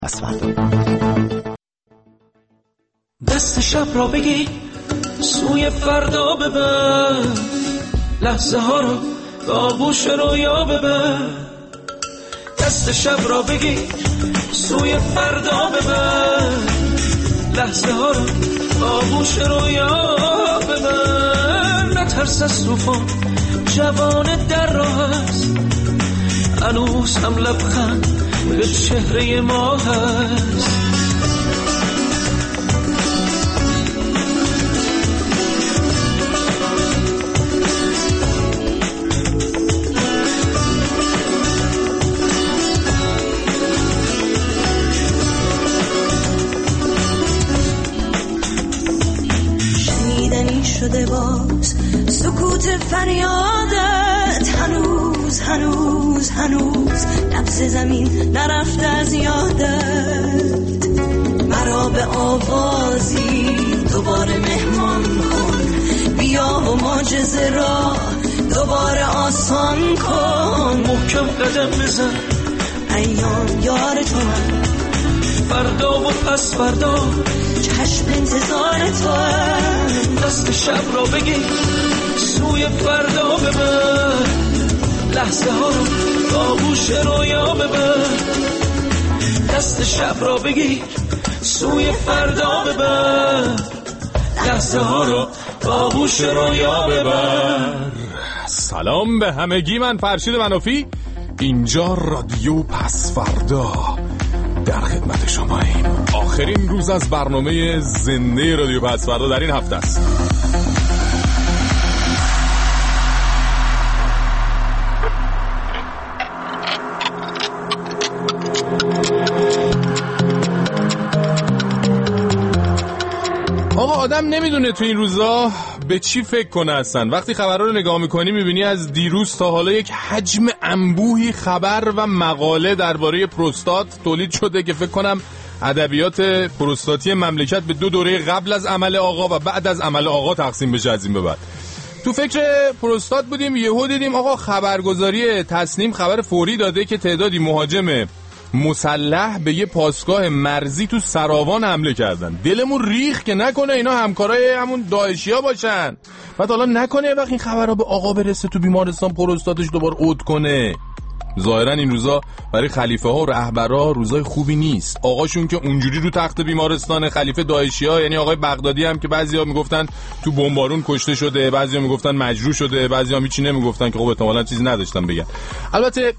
دست شب را بگی سوی فردا ببر، لحظه ها رو به آغوش رویا ببر. دست شب را بگی سوی فردا ببر، لحظه ها رو به آغوش رویا ببر. نترس از طوفان، جوان در راه است، هنوز هم لبخند به چهره ما هست. شنیدنی شده باز سکوت فریادت، هنوز نبض زمین نرفته از یادت. مرا به آوازی دوباره مهمان کن، بیا و معجزه را دوباره آسان کن. محکم قدم بزن، ایام یار تو هم، فردا و پس فردا چشم انتظار تو هم. دست شب را بگی سوی فردا ببر، لحظه ها رو به آغوش رویا ببر. دست شب را بگی سوی فردا ببر، لحظه ها رو به آغوش رویا ببر. سلام به همگی، من فرشید منافی، اینجا رادیو پس فردا، در خدمت شماییم. آخرین روز از برنامه زنده رادیو پس فردا در این هفته است. آقا آدم نمیدونه تو این روزا به چی فکر کنه اصلا. وقتی خبرها رو نگاه میکنی میبینی از دیروز تا حالا یک حجم انبوهی خبر و مقاله درباره پروستات تولید شده که فکر کنم ادبیات پروستاتی مملکت به 2 دوره قبل از عمل آقا و بعد از عمل آقا تقسیم بشه از این به بعد. تو فکر پروستات بودیم، یهو دیدیم آقا خبرگزاری تصنیم خبر فوری داده که تعدادی مهاجم مسلح به یه پاسگاه مرزی تو سراوان حمله کردن. دلمون ریخ که نکنه اینا همکارای همون داعشیا باشن. بعد حالا نکنه وقت این خبرها به آقا برسه تو بیمارستان پروستاتش دوباره عود کنه. ظاهرا این روزا برای خلیفه ها و رهبرا روزای خوبی نیست. آقاشون که اونجوری رو تخت بیمارستان، خلیفه داعشیا یعنی آقای بغدادی هم که بعضیا میگفتن تو بمبارون کشته شده، بعضیا میگفتن مجروح شده، بعضیا هیچی نمیگفتن که خب احتمالاً چیزی نداشتن بگن. البته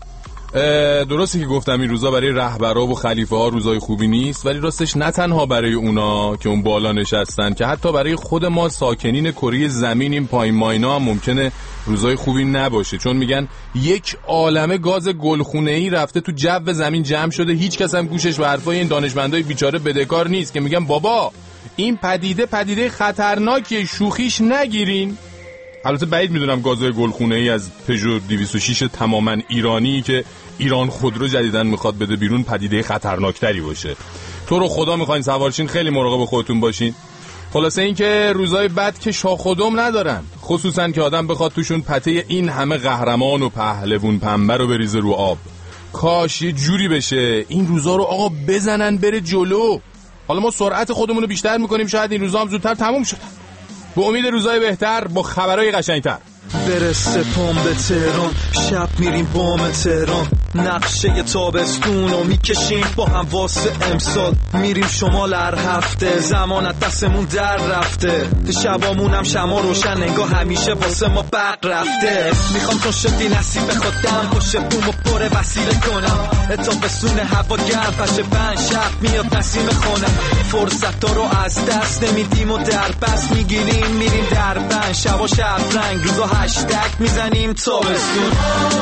درسته که گفتم این روزا برای رهبرا و خلیفه ها روزای خوبی نیست، ولی راستش نه تنها برای اونا که اون بالا نشستن، که حتی برای خود ما ساکنین کره زمین این پایین ماینا هم ممکنه روزای خوبی نباشه. چون میگن یک عالمه گاز گلخونه‌ای رفته تو جو زمین جمع شده، هیچ کس هم گوشش به حرفای این دانشمندای بیچاره بدهکار نیست که میگن بابا این پدیده خطرناکیه، شوخیش نگیرین. البته بعید میدونم گازهای گلخونه‌ای از پژو 206 تماما ایرانی که ایران خودرو جدیدن میخواد بده بیرون پدیده خطرناکتری باشه. تو رو خدا میخواین سوارشین خیلی مراقب خودتون باشین. خلاصه این که روزای بد که شاخ و دم ندارن، خصوصا که آدم بخواد توشون پته این همه قهرمان و پهلوون پنبه رو بریزه رو آب. کاش یه جوری بشه این روزا رو آقا بزنن بره جلو. حالا ما سرعت خودمون رو بیشتر میکنیم، شاید این روزا هم زودتر تموم شه. به امید روزای بهتر با خبرهای قشنگتر. برسه پام به تهران، شب میریم بام تهران، نقشه تابستون رو میکشیم با هم واسه امسال. میریم شمال هر هفته، زمانت دستمون در رفته، شبامونم شما روشن انگاه همیشه واسه ما برق رفته. میخوام چون شدی نصیب خودم پشت بومو پر وسیله کنم، تابستون هوا گرم پشه بند شب میاد نسیم خونم. فرصت ها رو از دست نمیدیم و در بست میگیریم میریم در بند، شبا شب رنگ روزا هشتگ میزنیم تابستون،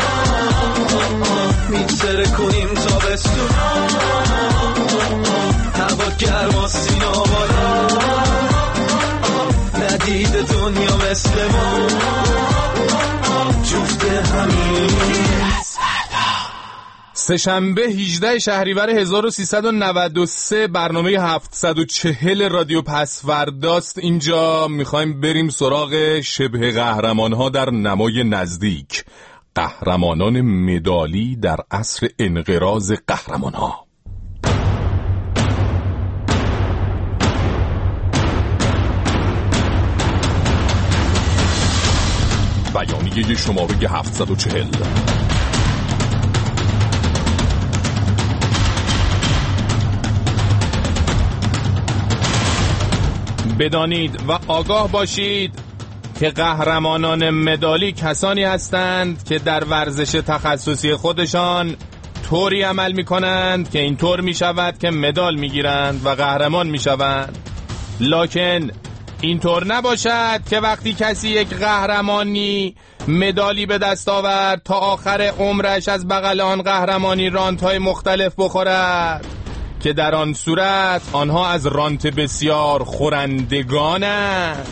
میتره کنیم تابستون، هوا گرم و سینا بالا، ندید دنیا مثل ما جفت همین. سه‌شنبه 18 شهریور 1393 برنامه 740 رادیو پس فرداست. اینجا میخوایم بریم سراغ شبه قهرمان ها در نمای نزدیک، قهرمانان مدالی در عصر انقراض قهرمان ها. رادیوی شماره 740. بدانید و آگاه باشید که قهرمانان مدالی کسانی هستند که در ورزش تخصصی خودشان طوری عمل می کنند که اینطور می شود که مدال می گیرند و قهرمان می شوند. لکن اینطور نباشد که وقتی کسی یک قهرمانی مدالی به دست آورد تا آخر عمرش از بغل آن قهرمانی رانت‌های مختلف بخورد که در آن صورت آنها از رانت بسیار خورندگانند.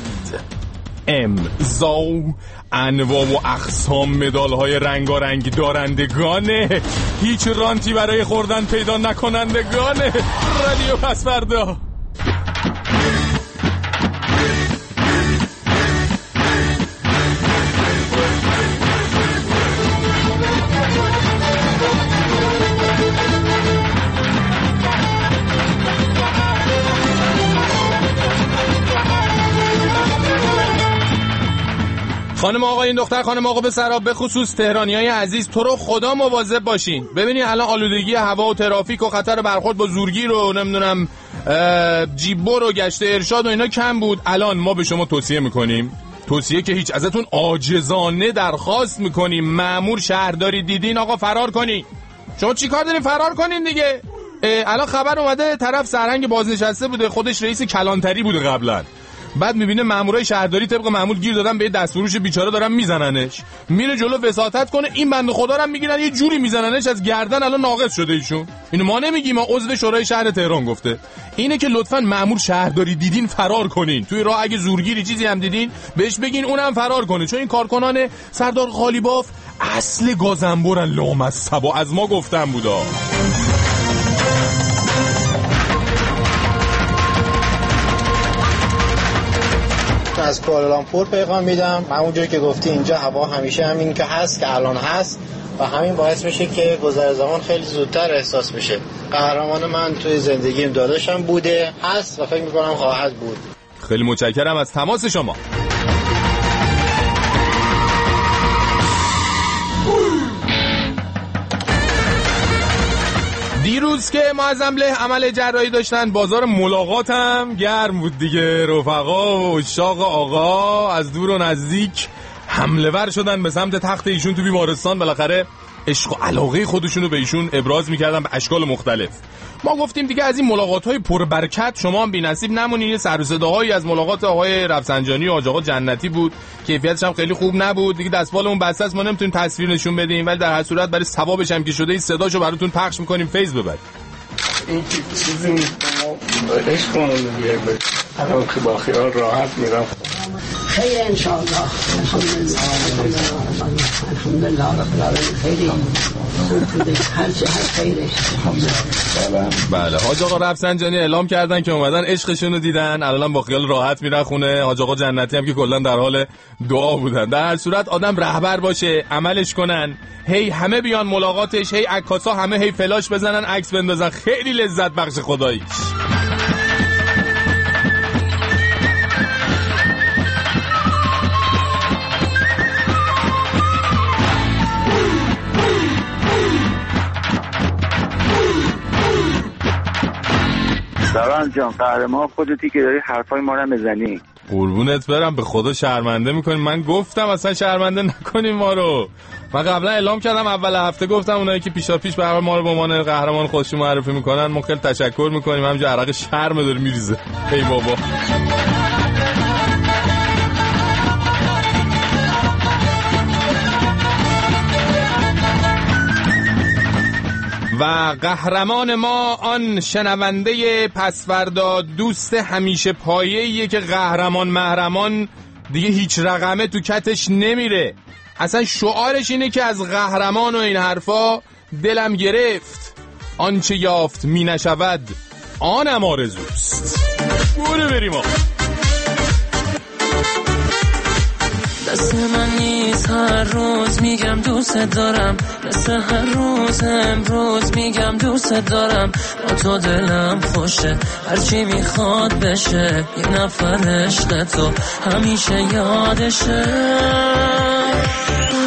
امضا انواع و اقسام مدال‌های رنگارنگ دارندگانه، هیچ رانتی برای خوردن پیدا نکنندگانه. رادیو پسوردا. خانم آقا این دختر خانم آقا به سراب به خصوص تهرانیای عزیز تو رو خدا مواظب باشین. ببینین الان آلودگی هوا و ترافیک و خطر برخورد با زورگیر و نمیدونم جیبور و گشت ارشاد و اینا کم بود. الان ما به شما توصیه میکنیم، توصیه که هیچ، ازتون عاجزانه درخواست میکنیم مأمور شهرداری دیدین آقا فرار کنین. شما چی کار دارین؟ فرار کنین دیگه. الان خبر اومده طرف سرهنگ بازنشسته بوده، خودش رئیس کلانتری بوده قبلا، بعد میبینه مامورای شهرداری طبق معمول گیر دادن به دستفروش بیچاره دارن میزننش، میره جلو وساطت کنه، این بنده خدا رو میگیرن یه جوری میزننش از گردن الان ناقص شده ایشون. اینو ما نمیگیم، ما عضو شورای شهر تهران گفته. اینه که لطفاً مامور شهرداری دیدین فرار کنین. توی راه اگه زورگیری چیزی هم دیدین بهش بگین اونم فرار کنه، چون این کارکنان سردار قالیباف اصل گازنبورن لامصبا، از ما گفتن بودا. از کوالالامپور پیغام میدم. همونجوری که گفتی اینجا هوا همیشه همین که هست که الان هست و همین باعث میشه که گذر زمان خیلی زودتر احساس بشه. قهرمان من توی زندگیم داداشم بوده، هست و فکر میکنم خواهد بود. خیلی متشکرم از تماس شما. دیروز که معظم له عمل جراحی داشتن، بازار ملاقاتم گرم بود دیگه. رفقا و اشاق آقا از دور و نزدیک حمله ور شدن به سمت تخت ایشون تو بیمارستان. بالاخره عشق و علاقه خودشونو به ایشون ابراز میکردن به اشکال مختلف. ما گفتیم دیگه از این ملاقات‌های پربرکت شما هم بی‌نصیب نمونین. یه سر و صداهایی از ملاقات آقای رفسنجانی و حاج آقا جنتی بود، کیفیتش هم خیلی خوب نبود دیگه. دستمالمون بسته است، ما نمیتونیم تصویر نشون بدیم، ولی در هر صورت برای ثوابش هم که شده این صداشو براتون پخش می‌کنیم فیس ببرید. این چیزی ما عشقمون رو میگه، الان که با خیال راحت میرم. خیر انشاءالله. الحمدلله رب العالمین. خیلی هر خیرش. بله حاج آقا رفسنجانی اعلام کردن که اومدن عشقشون رو دیدن، الان با خیال راحت میرن خونه. حاج آقا جنتی هم که کلا در حال دعا بودن. در هر صورت آدم رهبر باشه، عملش کنن، هی همه بیان ملاقاتش، هی عکاسا همه هی فلاش بزنن عکس بندازن، خیلی لذت بخش خداییش. سلام جان، قهرمان خودتی که داری حرفای ما رو بزنی. قربونت برم، به خدا شرمنده میکنیم. من گفتم اصلا شرمنده نکنیم ما رو. من قبلا اعلام کردم اول هفته، گفتم اونایی که پیشا پیش برای ما رو به عنوان قهرمان خودشون معرفی میکنن ما خیلی تشکر میکنیم. همینجا عرق شرم داره میریزه. ای بابا. و قهرمان ما آن شنونده پسوردا دوست همیشه پایه‌ایه که قهرمان محرمان دیگه هیچ رقمه تو کتش نمیره. اصلا شعارش اینه که از قهرمان و این حرفا دلم گرفت، آنچه یافت می نشود آنم آرزوست. برو بریم آقا. دست من نیست هر روز میگم دوست دارم، مثل هر روز امروز میگم دوست دارم. با تو دلم خوشه هرچی میخواد بشه، یک نفر عشق تو همیشه یادشه.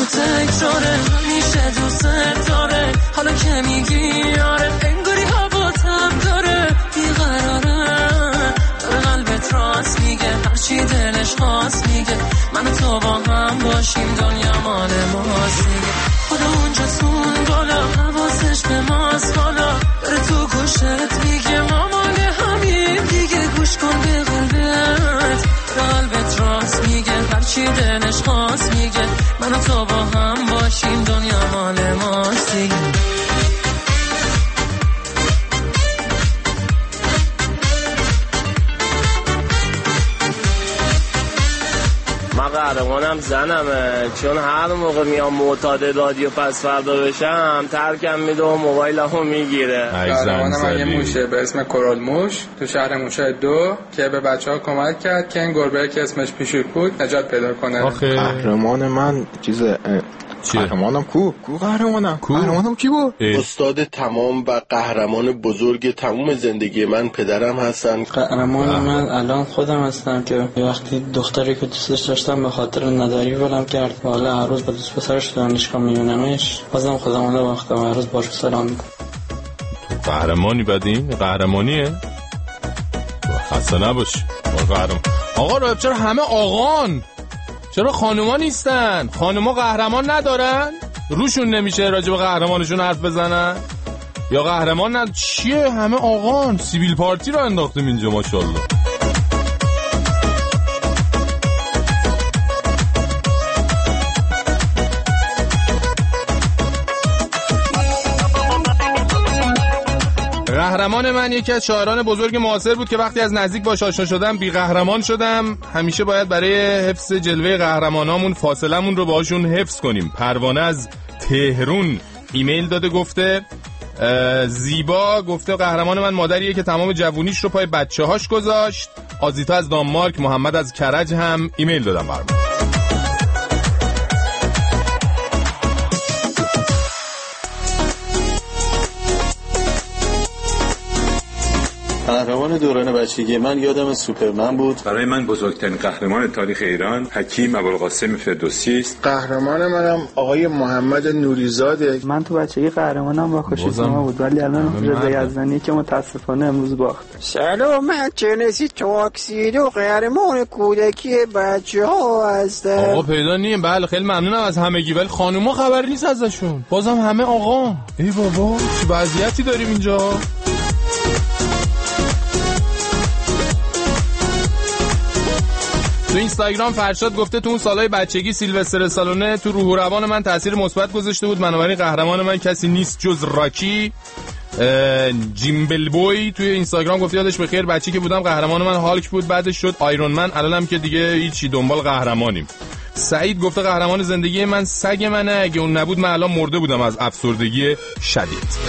تکراره، همیشه دوست داره. حالا که میگی آره انگاری حواسم داره، بیقراره داره قلبت راست میگه، هرچی دلش خواست میگه. من و تو با هم باشیم دنیا مال ماست دیگه. خدا اونجاست اون بالا، حواسش به ماست حالا، داره تو گوشت میگه ما مال همین دیگه. گوش کن به قلبت، قلبت راست میگه، هرچی دلش خواست میگه. من و تو با هم باشیم دنیا مال ماست دیگه. من قهرمانم زنمه، چون هر موقع میام معتاد رادیو پس فردا بشم ترکم میده و موبایلمو میگیره. قهرمانم من یه موشه به اسم کورال موش تو شهر موشه 2 که به بچه‌ها کمک کرد که این گربه که اسمش پیشور بود نجات پیدا کنه. قهرمان من قهرمانم قهرمانم کی بود؟ استاد تمام و قهرمان بزرگ تمام زندگی من پدرم هستن. قهرمان من الان خودم هستم که وقتی دختری که دوستش داشتم به خاطر نداری ولم کرد، حالا هر روز با دوست پسرش دانشگاه میبینمش، بازم خودم رو باختم، هر روز باهاش سلام میکنم. قهرمانی بدین؟ قهرمانیه؟ خسته نباش. آقا رو چرا همه آقان؟ چرا خانوما نیستن؟ خانوما قهرمان ندارن؟ روشون نمیشه راجع به قهرمانشون حرف بزنن؟ یا قهرمان چیه؟ همه آقان. سیبیل پارتی رو انداختیم اینجا ماشاءالله. قهرمان من یکی از شاعران بزرگ معاصر بود که وقتی از نزدیک باهاش آشنا شدم بی قهرمان شدم. همیشه باید برای حفظ جلوه قهرمانامون فاصلمون رو باهاشون حفظ کنیم. پروانه از تهران ایمیل داده گفته زیبا گفته قهرمان من مادریه که تمام جوونیش رو پای بچه‌هاش گذاشت. آزیتا از دانمارک، محمد از کرج هم ایمیل دادم برام. قهرمان دوران بچگی من یادم سوپرمن بود. برای من بزرگترین قهرمان تاریخ ایران حکیم ابوالقاسم فردوسی است. قهرمان منم آقای محمد نوریزاده. من تو بچگی قهرمانم با خوشیسما بود، ولی الان رضا یزدانی که متاسفانه امروز باخت. سلام، جنسی تاکسیدو قهرمان کودکی بچه‌ها هستم. آقا پیدا نیم. بله خیلی ممنونم از همگی، ولی خانوما خبر نیست ازشون. بازم همه آقا. ای بابا چه وضعیتی داریم اینجا. تو اینستاگرام فرشاد گفته تو اون سالهای بچگی سیلوستر استالونه تو روح و روان من تاثیر مثبت گذاشته بود، بنابراین قهرمان من کسی نیست جز راکی. جیمبل بوی توی اینستاگرام گفته یادش بخیر بچگی که بودم قهرمان من هالک بود، بعدش شد آیرون من، الانم که دیگه هیچی دنبال قهرمانیم. سعید گفته قهرمان زندگی من سگ منه، اگه اون نبود من الان مرده بودم از افسردگی شدید.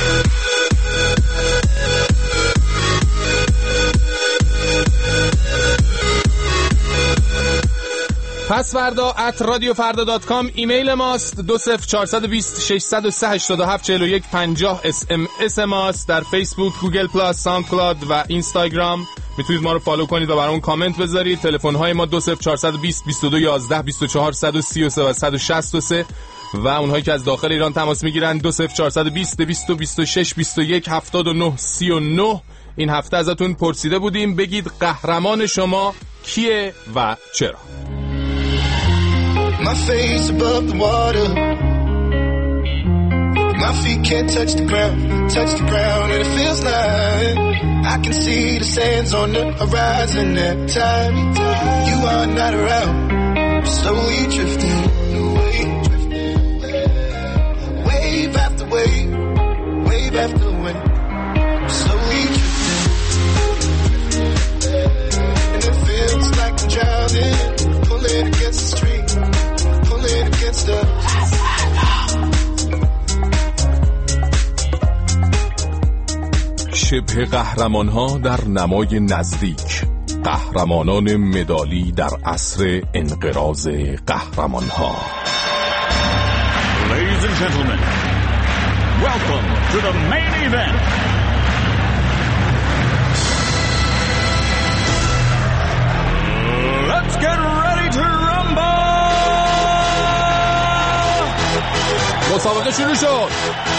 پس فردا @radiofarda.com ایمیل ماست. 20420 603 87 41 50 SMS ماست. در فیسبوک، گوگل پلاس، ساوند کلاود و اینستاگرام میتونید ما رو فالو کنید و برامون کامنت بذارید. تلفن های ما 20420 22 11 24 133 و 163 و اونهایی که از داخل ایران تماس میگیرن 20420 226 21 79 39. این هفته ازتون پرسیده بودیم بگید قهرمان شما کیه و چرا. My face above the water, my feet can't touch the ground, and it feels like I can see the sands on the horizon. Every time you are not around, I'm slowly drifting away, wave after wave, wave after wave, I'm slowly drifting, and it feels like I'm drowning, pulling against the stream. شبه قهرمان ها در نمای نزدیک، قهرمانان مدالی در عصر انقراض قهرمان ها. Ladies and gentlemen, welcome to the main event. Let's get ready to rumble. مسابقه شروع شد.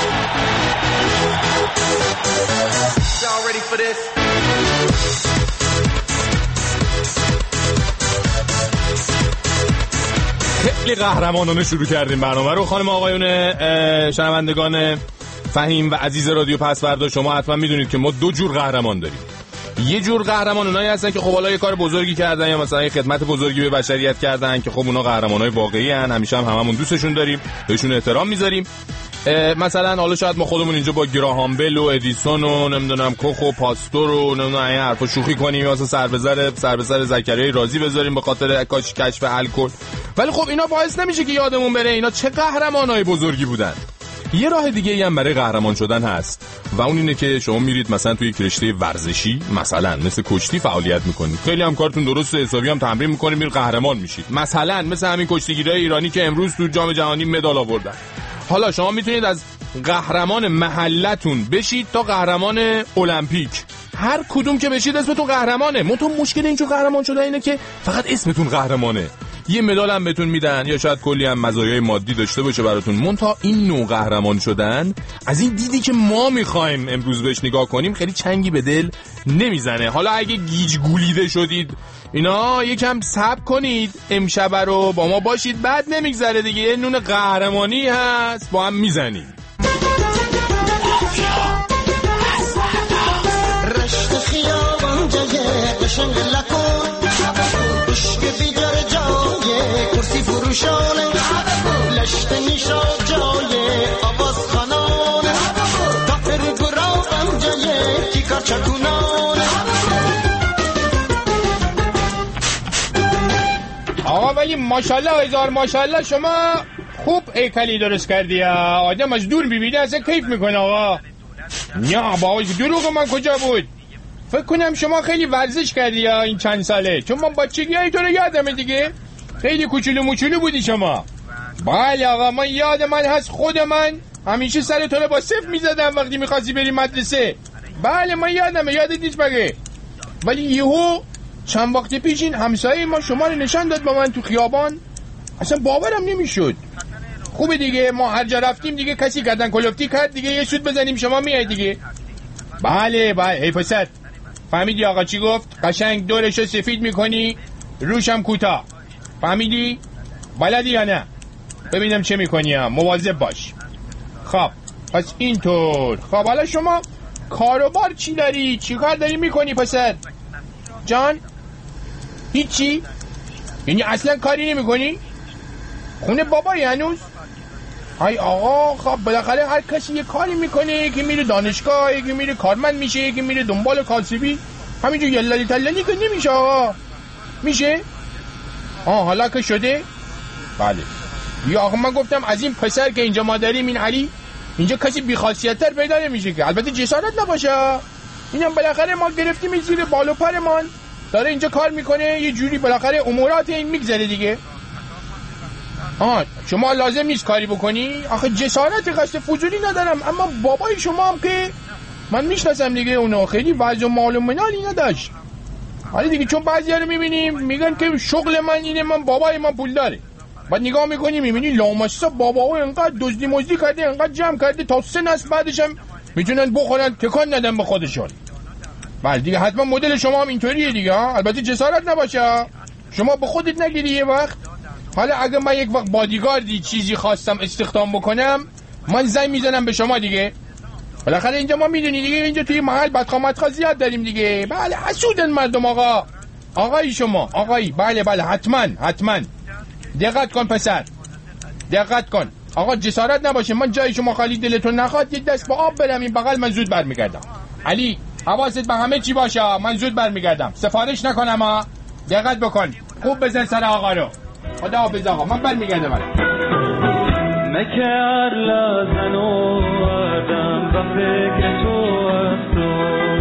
خیلی قهرمانانه شروع کردیم برنامه رو. خانم آقایون شنوندگان فهیم و عزیز رادیو پسوردا، شما حتما میدونید که ما دو جور قهرمان داریم. یه جور قهرمان اونایی هستن که خب حالا یه کار بزرگی کردن یا مثلا یه خدمت بزرگی به بشریت کردن که خب اونا قهرمانای واقعی ان، همیشه هم هممون دوستشون داریم، بهشون احترام میذاریم. مثلا حالا شاید ما خودمون اینجا با گراهام بل و ادیسون و نمیدونم کوخ و پاستور و نمیدونم این حرفا شوخی کنیم یا مثلا سر به سر زکریا رازی بذاریم به خاطر کشف الکل، ولی خب اینا باعث نمیشه که یادمون بره اینا چه قهرمانای بزرگی بودن. یه راه دیگه هم برای قهرمان شدن هست و اون اینه که شما میرید مثلا توی یک رشته ورزشی مثلا مثل کشتی فعالیت میکنید، خیلی هم کارتون درست و حسابی هم تمرین میکنید، میرید قهرمان میشید. مثلا مثل همین کشتیگیرای ایرانی که امروز تو جام جهانی مدال آوردن. حالا شما میتونید از قهرمان محلتون بشید تا قهرمان المپیک. هر کدوم که بشید اسمتون قهرمانه. منتها مشکل اینجور قهرمان شدن اینه که فقط اسمتون قهرمانه. یه مدال هم بهتون میدن یا شاید کلی هم مزایای مادی داشته باشه براتون. منتها این نوع قهرمان شدن از این دیدی که ما میخوایم امروز بهش نگاه کنیم خیلی چنگی به دل نمیزنه. حالا اگه گیج گولیده شدید اینا یکم صبر کنید، امشب رو با ما باشید، بعد نمیگذره دیگه یه نون قهرمانی هست با هم میزنیم. رشت خیابان جای قشنگ لکن عشق بیدار جای کرسی فروشانه لشت نیشا جای آواز خانانه تافر گرافم جای کیکار چکونانه. آقا ولی ماشاءالله هزار ماشاءالله شما خوب هیکلی درست کردی. آدم از دور ببینه اصلا کیف میکنه. آقا نه بابا دروغ من کجا بود؟ فکر کنم شما خیلی ورزش کردی این چند ساله، چون من بچگی های تو رو یادمه دیگه، خیلی کوچولو موچولو بودی شما. بله آقا من یاد من هست، خود من همیشه سر تو رو با صفر میزدم وقتی میخواستی بری مدرسه. بله من یادمه، یادت نیست مگه؟ ولی یهو چند وقت پیش این همسایه ما شما رو نشان داد با من تو خیابان، اصلا باورم نمیشد. خوبه دیگه ما هر جا رفتیم دیگه کسی گردن کلفتی کرد دیگه یه سود بزنیم شما میای دیگه. بله حیفست. فهمیدی آقا چی گفت؟ قشنگ دورشو سفید میکنی روشم کوتاه. فهمیدی؟ بلدی یا نه؟ ببینم چه میکنی هم. مواظب باش. خب پس اینطور. خب حالا شما کاروبار چی داری؟ چی کار داری میکنی پسر؟ جان؟ هیچی؟ یعنی اصلا کاری نمیکنی؟ خونه بابایی هنوز؟ ای آقا خب بالاخره هر کسی یه کاری میکنه، یکی میره دانشگاه، یکی میره کارمند میشه، یکی میره دنبال کاسبی. همینجور یللی تللی که نمیشه آقا. میشه؟ حالا که شده؟ بله. یا آقا من گفتم از این پسر که اینجا ما داریم این علی، اینجا کسی بیخاصیت‌تر پیدا نمیشه که، البته جسارت نباشه. اینم بالاخره ما گرفتیم زیر بال و پرمان، داره اینجا کار میکنه، یه جوری بالاخره امورات این میگذره دیگه. شما لازم نیست کاری بکنی. آخه جسارت قصد فضولی ندارم، اما بابای شما هم که من میشناسم دیگه، اونا خیلی وضع و مال و منالی نداشت. حالا دیگه چون بعضی ها رو میبینیم میگن که شغل من اینه، من بابای من پول داره، بعد نگاه میکنی میبینی لامصب بابا اینقدر دزدی مزدی کرده، اینقدر جمع کرده تا 3 نسل بعدش هم میتونن بخورن تکان ندن به خودشون. بله دیگه حتما مدل شما هم اینطوریه دیگه. البته جسارت نباشه، شما به خودت نگیری یه وقت. حالا اگه من یک وقت بادیگاردی چیزی خواستم استخدام بکنم، من زنگ میزنم به شما دیگه. بالاخره اینجا ما میدونی دیگه، اینجا توی محل بدخواه زیاد داریم دیگه. بله حسودن مردم آقا. آقایی شما آقایی. بله حتما دقت کن پسر، دقت کن آقا، جسارت نباشه. من جای شما خالی دلتون نخواد یک دست با آب برم این بغل، من زود برمیگردم. علی حواست به همه چی باشه، من زود برمیگردم، سفارش نکنم ها. دقت بکن، خوب بزن سر آقا رو. خدا حافظ آقا، من برمیگردم. مکر لازن و آدم و فکر تو از تو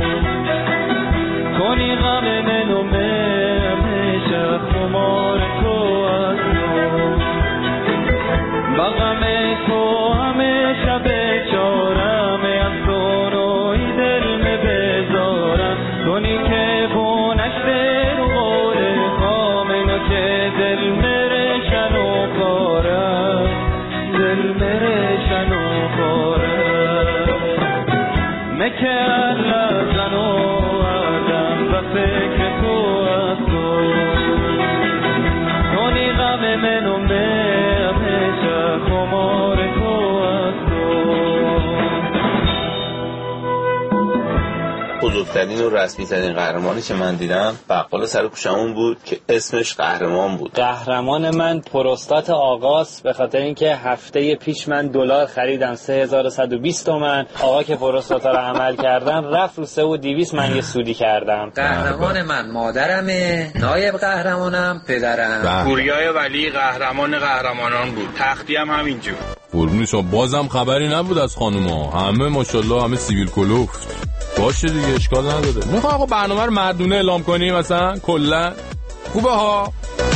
کنی غم منو همیشه خمار تو از تو با غم تو همیشه بیچارم از تو روی دل بذارم کنی که بونشته رو غور خامنو که دل مرشن و کارم دل مرشن که الله زنو آدم و فکر تو از تو نونی غم منو همیشه خمار تو از تو. بزرگترین و رسمی ترین قهرمانی که من دیدم بقال سر کوچمون بود که اسمش قهرمان بود. قهرمان من پروستات آقاست، به خاطر اینکه هفته پیش من دلار خریدم 3120 تومن. آقا که پروستاتا رو عمل کردن رفت رو 3200 من یه سودی کردم. قهرمان من مادرمه، نایب قهرمانم پدرم. پوریای ولی قهرمان قهرمانان بود، تختی هم همینجور. قربون شما. بازم خبری نبود از خانوما، همه ماشاءالله همه سیویل کلوفت. باشه دیگه اشکال نداره. میخوام آقا برنامه رو مردونه اعلام کنیم مثلا کلا خوبه ها.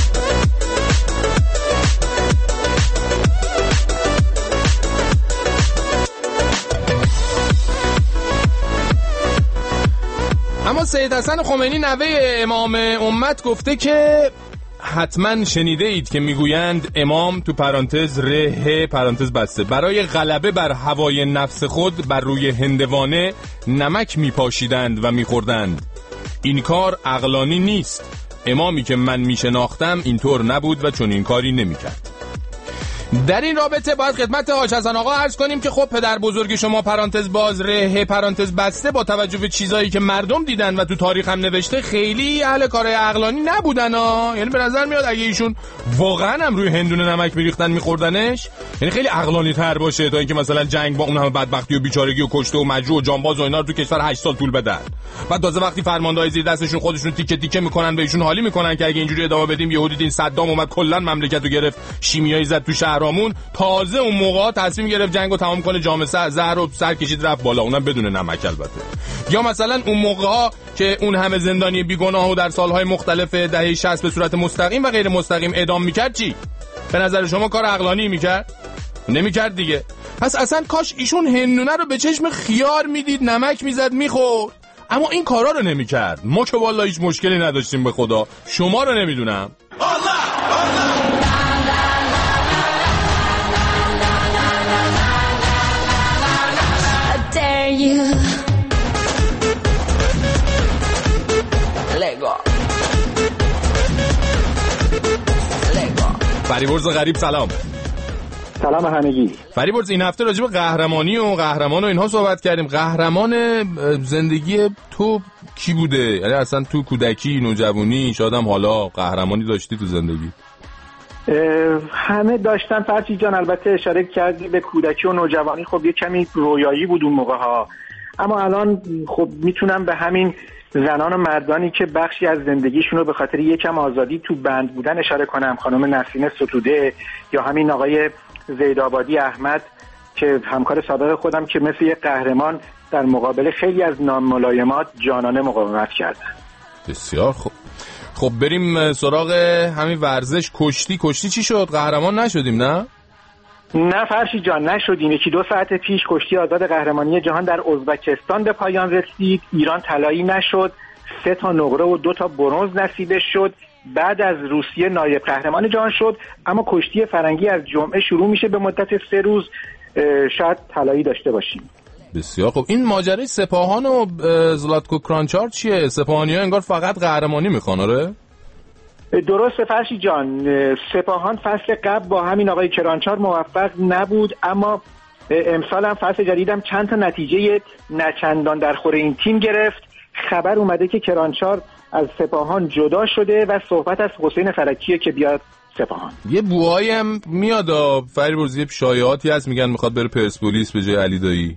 اما سید حسن خمینی نوه امام امت گفته که حتما شنیده اید که میگویند امام تو پرانتز ره پرانتز بسته برای غلبه بر هوای نفس خود بر روی هندوانه نمک میپاشیدند و میخوردند. این کار عقلانی نیست. امامی که من میشناختم اینطور نبود و چون این کاری نمیکرد. در این رابطه باید خدمت حاج حسن آقا عرض کنیم که خب پدر بزرگ شما پرانتز باز ره پرانتز بسته با توجه به چیزایی که مردم دیدن و تو تاریخ هم نوشته خیلی اهل کارهای عقلانی نبودن ها. یعنی به نظر میاد اگه ایشون واقعا هم روی هندونه نمک میریختن میخوردنش یعنی خیلی عقلانی تر باشه تا اینکه مثلا جنگ با اون همه بدبختی و بیچارگی و کشته و مجروح و جانباز و اینا رو تو کشور 8 سال طول بدن. بعد تازه وقتی فرماندهای زیر دستشون خودشون تیکه تیکه میکنن به ایشون حالی میکنن که اگه اینجوری ادامه بدیم یهو دیدین صدام اومد کلا مملکتو گرفت، شیمیایی زد تو شهرامون. تازه اون موقع تصمیم گرفت جنگو تمام کنه، جام زهر رو سر کشید رفت بالا، اونم بدون نمک البته. یا مثلا اون موقع‌ها که اون همه زندانی بیگناه و در سالهای مختلف دهه 60 به صورت مستقیم و غیر مستقیم اعدام میکرد، چی؟ به نظر شما کار عقلانی میکرد؟ نمیکرد دیگه. پس اصلا کاش ایشون هندونه رو به چشم خیار میدید، نمک میزد میخورد، اما این کارا رو نمیکرد. ما که والله هیچ مشکلی نداشتیم، به خدا شما رو نمیدونم. فریبرز غریب سلام. سلام همگی. فریبرز این هفته راجع به قهرمانی و قهرمان و اینها صحبت کردیم. قهرمان زندگی تو کی بوده؟ یعنی اصلا تو کودکی، نوجوانی، شادم حالا قهرمانی داشتی تو زندگی؟ همه داشتن فرشی جان، البته اشاره کردی به کودکی و نوجوانی، خب یه کمی رویایی بود اون موقع ها، اما الان خب میتونم به همین زنان و مردانی که بخشی از زندگیشون رو به خاطر یکم آزادی تو بند بودن اشاره کنم. خانم نسرین ستوده یا همین آقای زیدآبادی احمد که همکار سابق خودم که مثل یک قهرمان در مقابل خیلی از ناملایمات جانانه مقاومت کردن. بسیار خوب. خب بریم سراغ همین ورزش. کشتی چی شد؟ قهرمان نشدیم نه؟ نه فرشی جان نشدیم. 1-2 ساعت پیش کشتی آزاد قهرمانی جهان در ازبکستان به پایان رسید. ایران طلایی نشد، 3 تا نقره و 2 تا برنز نصیبش شد. بعد از روسیه نایب قهرمان جهان شد، اما کشتی فرنگی از جمعه شروع میشه، به مدت 3 روز شاید طلایی داشته باشیم. بسیار خب. این ماجرای سپاهان و زلاتکو کرانچار چیه؟ سپاهانی‌ها انگار فقط قهرمانی میخوان. آره درسته فرشی جان، سپاهان فصل قبل با همین آقای کرانچار موفق نبود، اما امسال هم فصل جدیدم چند تا نتیجه نچندان در خور این تیم گرفت. خبر اومده که کرانچار از سپاهان جدا شده و صحبت از حسین فلکیه که بیاد سپاهان. یه بوهایی هم میاد فریبرز، یه شایعاتی هست میگن میخواد بره پرسپولیس به جای علی دایی.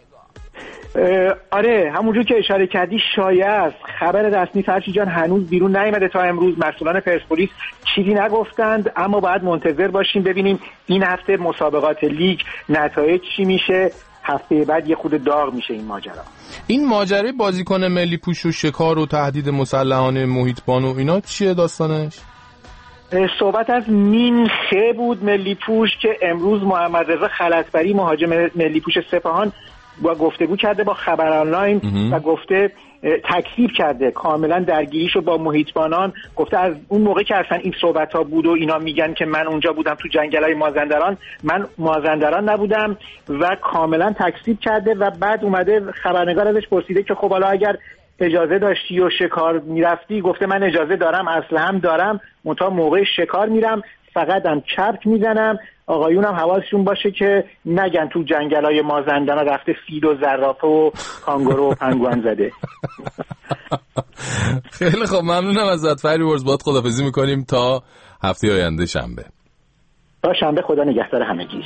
آره همونجور که اشاره کردی شایعه است. خبر رسمی فرشی جان هنوز بیرون نیامده تا امروز. مسئولان پرسپولیس چیزی نگفتند، اما باید منتظر باشیم ببینیم این هفته مسابقات لیگ نتایج چی میشه. هفته بعد یه خود داغ میشه این ماجرا. این ماجرای بازیکن ملی پوش و شکار و تهدید مسلحانه محیطبان و اینا چیه داستانش؟ صحبت از مینخه بود ملی پوش که امروز محمد رضا خلصبری مهاجم ملی پوش سپاهان با گفتگو کرده با خبر آنلاین و گفته تکذیب کرده کاملا درگیریشو با محیطبانان. گفته از اون موقع که اصلا این صحبت ها بود و اینا میگن که من اونجا بودم تو جنگلای مازندران، من مازندران نبودم و کاملا تکذیب کرده. و بعد اومده خبرنگار ازش پرسیده که خب حالا اگر اجازه داشتی و شکار میرفتی، گفته من اجازه دارم، اسلحه هم دارم، منتها موقع شکار میرم فقط هم چرک میزنم. آقایونم حواسشون باشه که نگن تو جنگلای مازندران رفته فیل و زرافه و کانگورو و پنگوئن زده. خیلی خب، ممنونم ازت فریورز. باهات خداحافظی میکنیم تا هفته آینده شنبه. تا شنبه، خدا نگهدار همگی.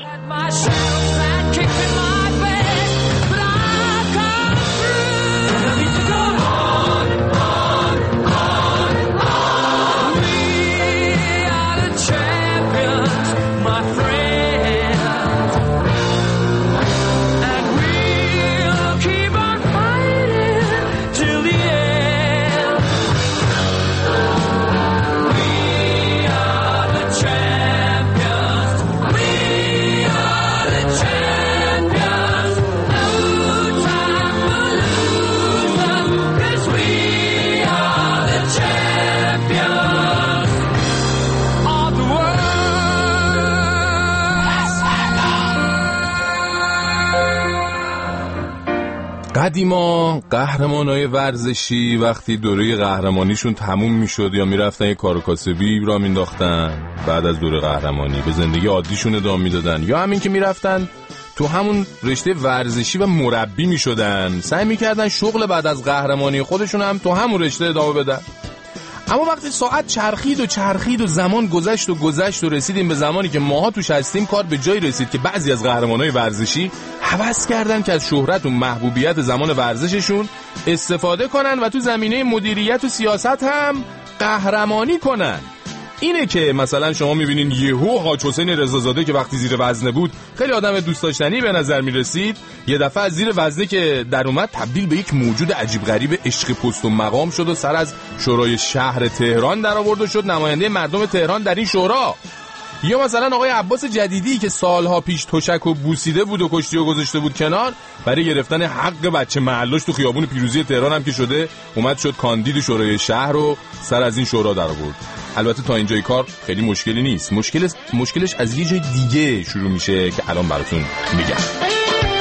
قدیما قهرمانای ورزشی وقتی دوره قهرمانیشون تموم میشد یا میرفتن یه کار کاسبی را مینداختن، بعد از دوره قهرمانی به زندگی عادیشون ادامه میدادن، یا همین که میرفتن تو همون رشته ورزشی و مربی میشدن، سعی میکردن شغل بعد از قهرمانی خودشون هم تو همون رشته ادامه بدن. اما وقتی ساعت چرخید و زمان گذشت و رسیدیم به زمانی که ماها توش هستیم، کار به جایی رسید که بعضی از قهرمانای ورزشی هوس کردن که از شهرت و محبوبیت زمان ورزششون استفاده کنن و تو زمینه مدیریت و سیاست هم قهرمانی کنن. اینه که مثلا شما میبینین یهو حاج حسین رضازاده که وقتی زیر وزنه بود خیلی آدم دوست داشتنی به نظر میرسید، یه دفعه از زیر وزنه که در اومد تبدیل به یک موجود عجیب غریب عشق پست و مقام شد و سر از شورای شهر تهران در آورد و شد نماینده مردم تهران در این شورا. یا مثلا آقای عباس جدیدی که سالها پیش تشک و بوسیده بود و کشتی و گذاشته بود کنار، برای گرفتن حق بچه محلاش تو خیابون پیروزی تهران هم که شده اومد شد کاندید شورای شهر و سر از این شورا در آورد. البته تا اینجای کار خیلی مشکلی نیست، مشکلش از یه جای دیگه شروع میشه که الان براتون میگم.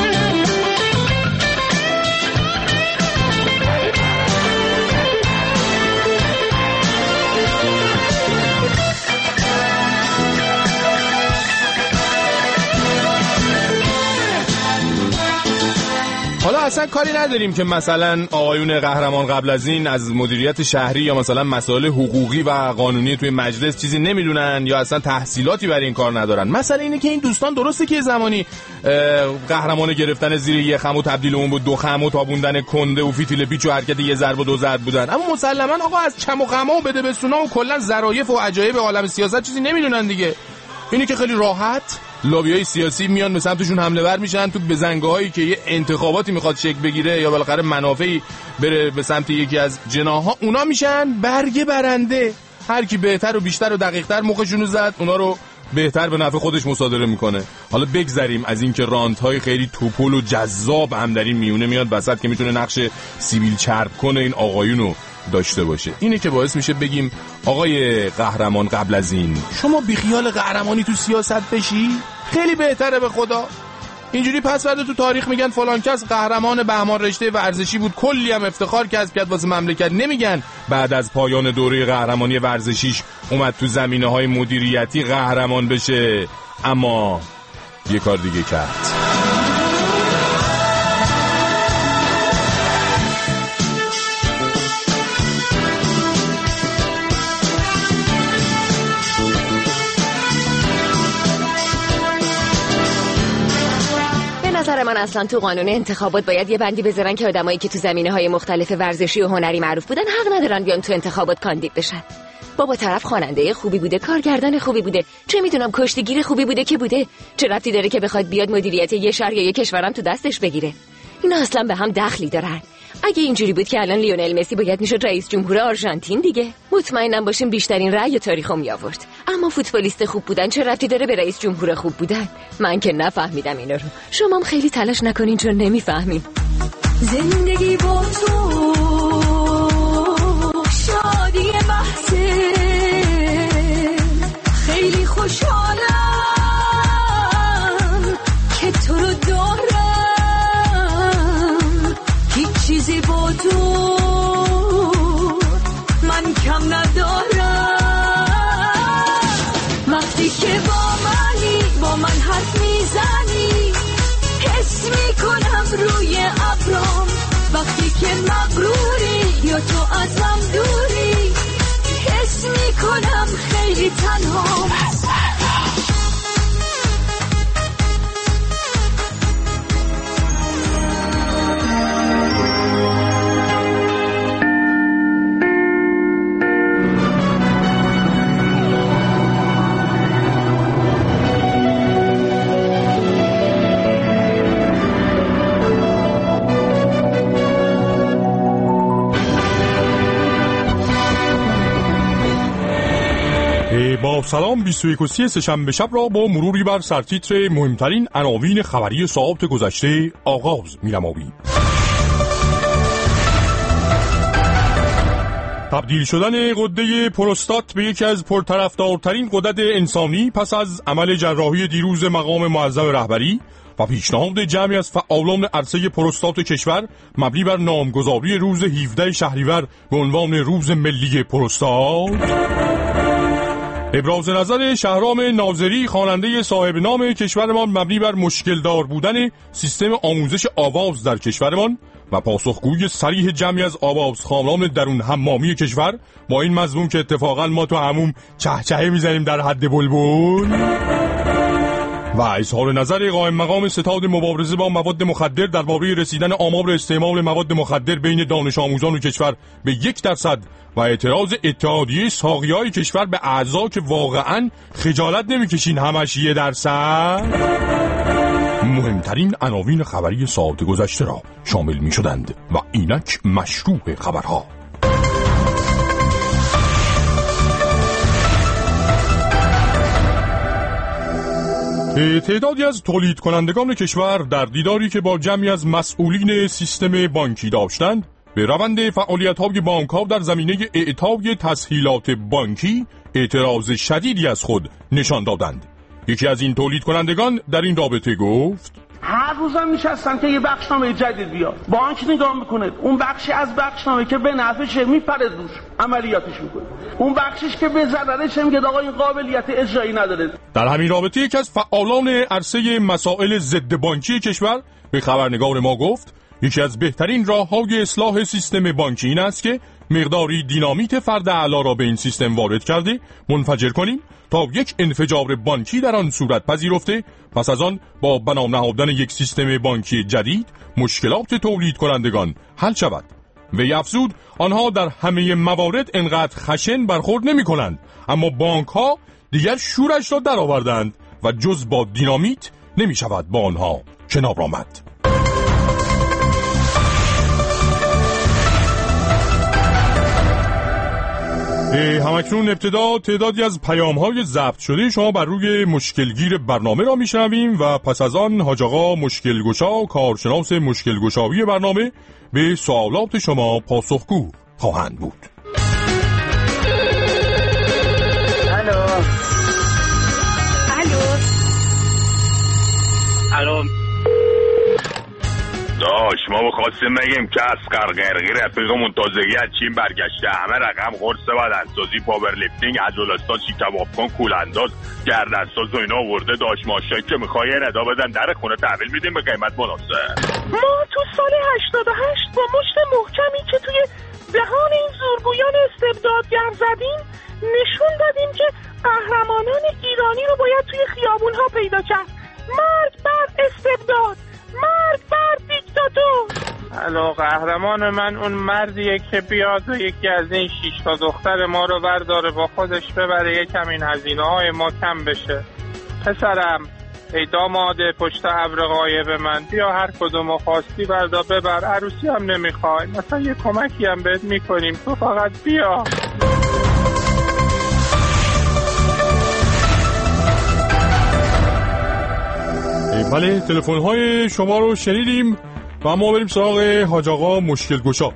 حالا اصلا کاری نداریم که مثلا آقایون قهرمان قبل از این از مدیریت شهری یا مثلا مسائل حقوقی و قانونی توی مجلس چیزی نمیدونن یا اصلا تحصیلاتی برای این کار ندارن. مثلا اینه که این دوستان درسته که زمانی قهرمان گرفتن زیر یه خم و تبدیل اون به دو خم و تابوندن کنده و فیتیل پیچ و حرکت یه ضرب و دو ضرب بودن، اما مسلما آقا از چم و غما و بده بسونا و کلا ظرایف و عجایب عالم سیاست چیزی نمیدونن دیگه. اینی که خیلی راحت لابیای سیاسی میان به سمتشون حمله ور میشن تو بزنگاهایی که یه انتخاباتی میخواد شکل بگیره یا بالاخره منافعی بره به سمت یکی از جناح‌ها، اونا میشن برگ برنده. هر کی بهتر و بیشتر و دقیق‌تر مخشونو زد اونا رو بهتر به نفع خودش مصادره میکنه. حالا بگذریم از این که راندهای خیلی توپل و جذاب هم در این میونه میاد وسط که میتونه نقش سیبیل چرب کنه این آقایونو داشته باشه. اینه که باعث میشه بگیم آقای قهرمان قبل از این شما بیخیال قهرمانی تو سیاست بشی، خیلی بهتره به خدا. اینجوری پس فردا تو تاریخ میگن فلان کس قهرمان بهمان رشته ورزشی بود، کلی هم افتخار کسب کرد واسه مملکت. نمیگن بعد از پایان دوره قهرمانی ورزشیش اومد تو زمینه‌های مدیریتی قهرمان بشه، اما یه کار دیگه کرد. من اصلا تو قانون انتخابات باید یه بندی بذارن که آدمایی که تو زمینه‌های مختلف ورزشی و هنری معروف بودن حق ندارن بیان تو انتخابات کاندید بشن. بابا طرف خواننده خوبی بوده، کارگردان خوبی بوده، چه میدونم کشتیگیر خوبی بوده که بوده، چه ربطی داره که بخواد بیاد مدیریت یه شهر یا یه کشورم تو دستش بگیره؟ اینا اصلا به هم دخلی دارن. اگه اینجوری بود که الان لیونل مسی باید میشد رئیس جمهور آرژانتین دیگه. مطمئنم باشیم بیشترین رأی تاریخو می آورد. اما فوتبالیست خوب بودن چه ربطی داره به رئیس جمهور خوب بودن؟ من که نفهمیدم اینا رو. شما هم خیلی تلاش نکنین چون نمیفهمین. زندگی با تو شادی محضه، خیلی خوشحالم که تو رو دارم، هیچ چیزی با تو من کم ندارم. وقتی که با من حرف میزنی حس میکنم روی ابرام، وقتی که مغروری یا تو ازم دوری حس میکنم خیلی تنهام. با سلام 21 سه‌شنبه شب را با مروری بر سرتیتر مهمترین عناوین خبری ساعت گذشته آغاز می‌نماییم. تبدیل شدن غده پروستات به یکی از پرطرفدارترین غدد انسانی پس از عمل جراحی دیروز مقام معظم رهبری و پیشنهاد جمعی از فعالان عرصه پروستات کشور مبنی بر نامگذاری روز 17 شهریور به عنوان روز ملی پروستات. ابراز نظر شهرام ناظری خواننده صاحب نام کشورمان مبنی بر مشکل دار بودن سیستم آموزش آواز در کشورمان و پاسخگویی صریح جمعی از آوازخوانان درون حمامی کشور با این مضمون که اتفاقا ما تو حموم چهچهه میزنیم در حد بلبل. و اظهار نظر قائم مقام ستاد مبارزه با مواد مخدر درباره رسیدن آمار استعمال مواد مخدر بین دانش آموزان کشور به 1% و اعتراض اتحادیه ساقیای کشور به اعضا که واقعا خجالت نمیکشین همش 1%. مهمترین عناوین خبری ساعت گذشته را شامل می شدند و اینک مشروع خبرها. تعدادی از تولید کنندگان کشور در دیداری که با جمعی از مسئولین سیستم بانکی داشتند به روند فعالیت‌های بانک‌ها در زمینه اعطای تسهیلات بانکی اعتراض شدیدی از خود نشان دادند. یکی از این تولید کنندگان در این رابطه گفت: هر روزم نشستن که یه بخشنامه جدید بیاد، بانک نگاه میکنه اون بخشی از بخشنامه که به نفعشه میپره روش عملیاتش میکنه، اون بخشش که به ضررشه میگه آقا این قابلیت اجرایی نداره. در همین رابطه یکی از فعالان عرصه مسائل ضد بانکی کشور به خبرنگار ما گفت یکی از بهترین راه‌های اصلاح سیستم بانکی این است که مقداری دینامیت فرد اعلی را به این سیستم وارد کرده منفجر کنیم تا یک انفجار بانکی در آن صورت پذیرفته پس از آن با بنا نهادن یک سیستم بانکی جدید مشکلات تولید کنندگان حل شود. وی افزود آنها در همه موارد انقدر خشن برخورد نمی کنند، اما بانک ها دیگر شورش را در آوردند و جز با دینامیت نمی شود با آنها کنار آمد. همکنون ابتدا تعدادی از پیام‌های ضبط شده شما بر روی مشکلگیر برنامه را میشنویم و پس از آن حاج آقا مشکلگشا کارشناس مشکلگشایی برنامه به سوالات شما پاسخگو خواهند بود. الو داش ما بخواستیم بگیم که از قرقرقی رفیقمون تازگی از چین برگشته، همه رقم قرصه بدنسازی پاورلیفتینگ عضلاستا کباب کن کولانداز گردنساز و اینا آورده. داش ماشایی که میخوای ندا بدن در خونه تحویل میدیم به قیمت مناسب. ما تو سال 88 با مشت محکمی که توی دهان این زورگویان استبدادگر زدیم نشون دادیم که قهرمانان ایرانی رو باید توی خیابون‌ها پیدا کرد. مرگ بر استبداد، مرگ بر دیکتاتور. الو قهرمان من اون مردیه که بیاد و یکی از این 6 تا دختر ما رو برداره با خودش ببره یکم این هزینه‌های ما کم بشه. پسرم ای داماد پشت ابر غایب من، بیا هر کدومو خواستی بردا ببر، عروسی هم نمیخوای، مثلا یه کمکی هم بهت میکنیم، تو فقط بیا. بله تلفن‌های شما رو شنیدیم و ما بریم سراغ حاج آقا مشکل گشا.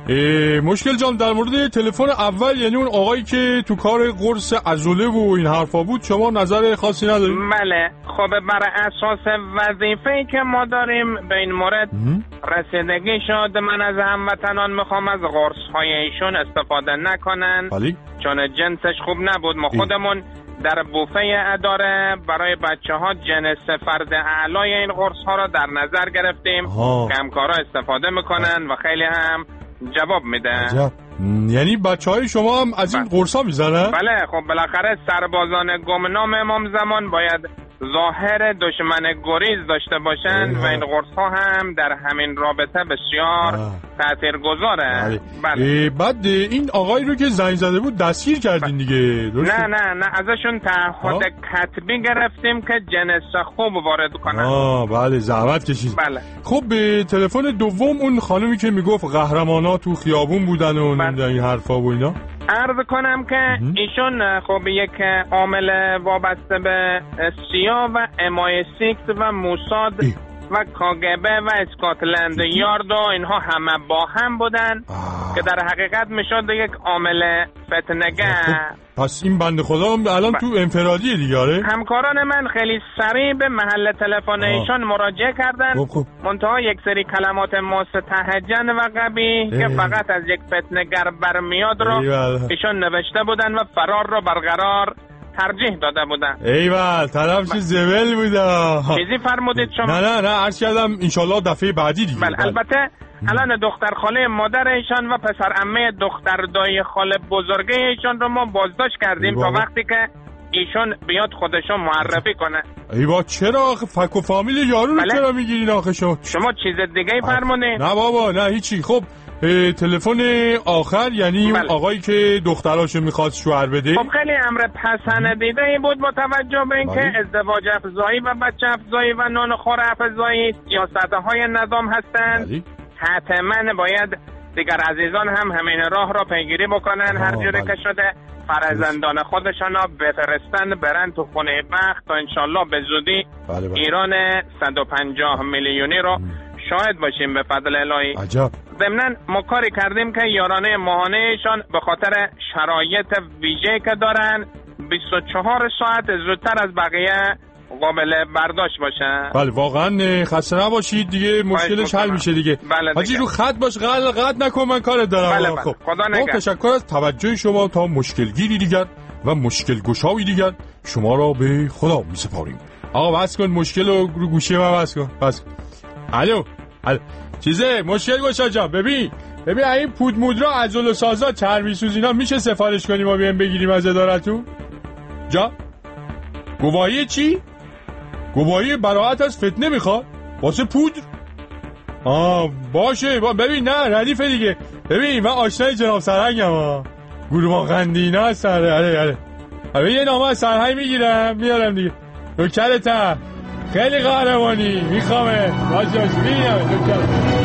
مشکل جان در مورد تلفن اول، یعنی اون آقایی که تو کار قرص عضله و این حرفا بود، شما نظر خاصی ندارید؟ بله خب بر اساس وظیفه‌ای که ما داریم به این مورد رسیدگی شد. من از هموطنان میخوام از قرص‌های ایشون استفاده نکنن چون جنسش خوب نبود. ما خودمون در بوفه اداره برای بچه‌ها جنس فرد اعلای این قرص‌ها را در نظر گرفتیم که همکارا استفاده میکنن و خیلی هم جواب میده. یعنی بچه‌های شما هم از این قرصا میزنن؟ بله خب بالاخره سربازان گمنام امام زمان باید ظاهر دشمن گریز داشته باشند و این قرص‌ها هم در همین رابطه بسیار تاثیرگذاره. بله. بعد این آقایی رو که زنگ زده بود دستگیر کردین دیگه؟ نه ازشون تعهد کتبی گرفتیم که جنس خوب وارد کنن. بله زحمت کشید. بله. خب به تلفن دوم اون خانومی که میگفت قهرمانا تو خیابون بودن و این حرفا و اینا، عرض کنم که ایشون خب یک عامل وابسته به سیا و MI6 و موساد و کاگبه و اسکاتلند یارد و اینها همه با هم بودن که در حقیقت میشد یک عامل فتنه‌گر. پس این بنده خدا الان تو انفرادیه دیگه. همکاران من خیلی سریع به محل تلفن ایشان مراجعه کردن. منتها یک سری کلمات مستهجن و قبیح که فقط از یک فتنه‌گر برمیاد رو ایشان نوشته بودن و فرار رو برقرار ترجیح داده بودن. ایول طرف چه زبل بوده. چیزی فرمودید شما؟ نه عرض کردم انشالله دفعه بعدی دیگه. بله البته الان دختر خاله مادر ایشان و پسر عمه دختر دایی خاله بزرگه ایشان رو ما بازداشت کردیم تا وقتی که ایشون بیاد خودشو معرفی کنه. ایوا چرا فک و فامیل یارو رو چرا میگیرین آخه شما چیز دیگه ای فرمونید؟ نه بابا نه هیچی. خب تلفن آخر یعنی آقایی که دختراشو میخواد شوهر بده. خب خیلی امر پسندیده ای بود با توجه به اینکه ازدواج افزایی و بچه افزایی و نانخور افزایی سیاست‌های نظام هستند. حتما باید دیگر عزیزان هم همین راه را پیگیری بکنن. هر جوری که شده فرزندان خودشان را بفرستن برن تو خونه بخت تا انشالله به زودی ایران 150 میلیونی رو شاهد باشیم به فضل الهی. عجب. ضمناً ما کاری کردیم که یارانه ماهانه ایشان به خاطر شرایط ویژه‌ای که دارن 24 ساعت زودتر از بقیه قابل برداشت باشن. بله واقعا خسته نباشید دیگه، مشکلش حل میشه دیگه. حاجی رو خط باش، قطع نکن، من کارت دارم. بله خب خدا نگهدار. تشکر از توجه شما. تا مشکلگیری دیگر و مشکل گشایی دیگر شما را به خدا میسپاریم. آقا بس کن مشکل رو گوشی من بس کن. الو چیزه مشکل گشا جان، ببین این پودمودرا عضله سازا چربی سوز اینا میشه سفارش کنیم و بیایم بگیریم از ادارتون؟ جا گواهی چی؟ گواهی براءت از فتنه میخواد واسه پودر؟ باشه ببین نه ردیفه دیگه. ببین من آشنای جناب سرهنگم گروه قندینا هستن. آره یه نامه از سرهنگ میگیرم میارم دیگه. نوکرتم خیلی قهرمانی میخوامه باش میگم نوکرتم.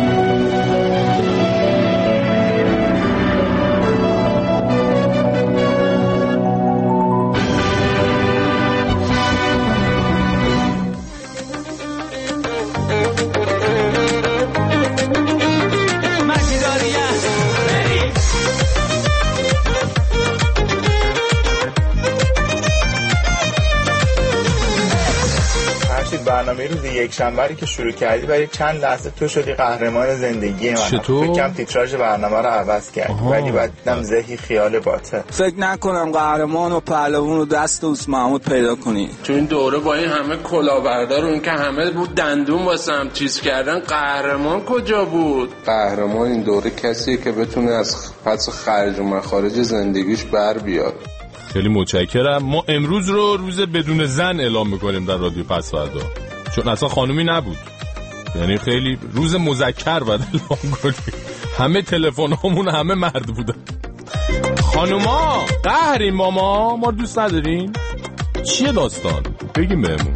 برنامه روز یک شنبه‌ای که شروع کردی برای چند لحظه تو شدی قهرمان زندگی من. چطور؟ فکرم تیتراژ برنامه رو عوض کردی ولی بعد دیدم ذهی خیال باطل. فکر نکنم قهرمان و پهلوان رو دست اوس محمود پیدا کنی. تو این دوره با این همه کلاهبردار و این که همه بود دندون واسه هم چیز کردن، قهرمان کجا بود؟ قهرمان این دوره کسیه که بتونه از پس خرج و مخارج زندگیش بر بیاد. خیلی متشکرم. ما امروز رو روز بدون زن اعلام میکنیم در رادیو پسوردا، چون اصلا خانومی نبود. یعنی خیلی روز مذکر باید اعلام کنیم. همه تلفن‌هامون همه مرد بودن. خانوما قهرین با ما دوست ندارین؟ چیه داستان؟ بگیم بهمون.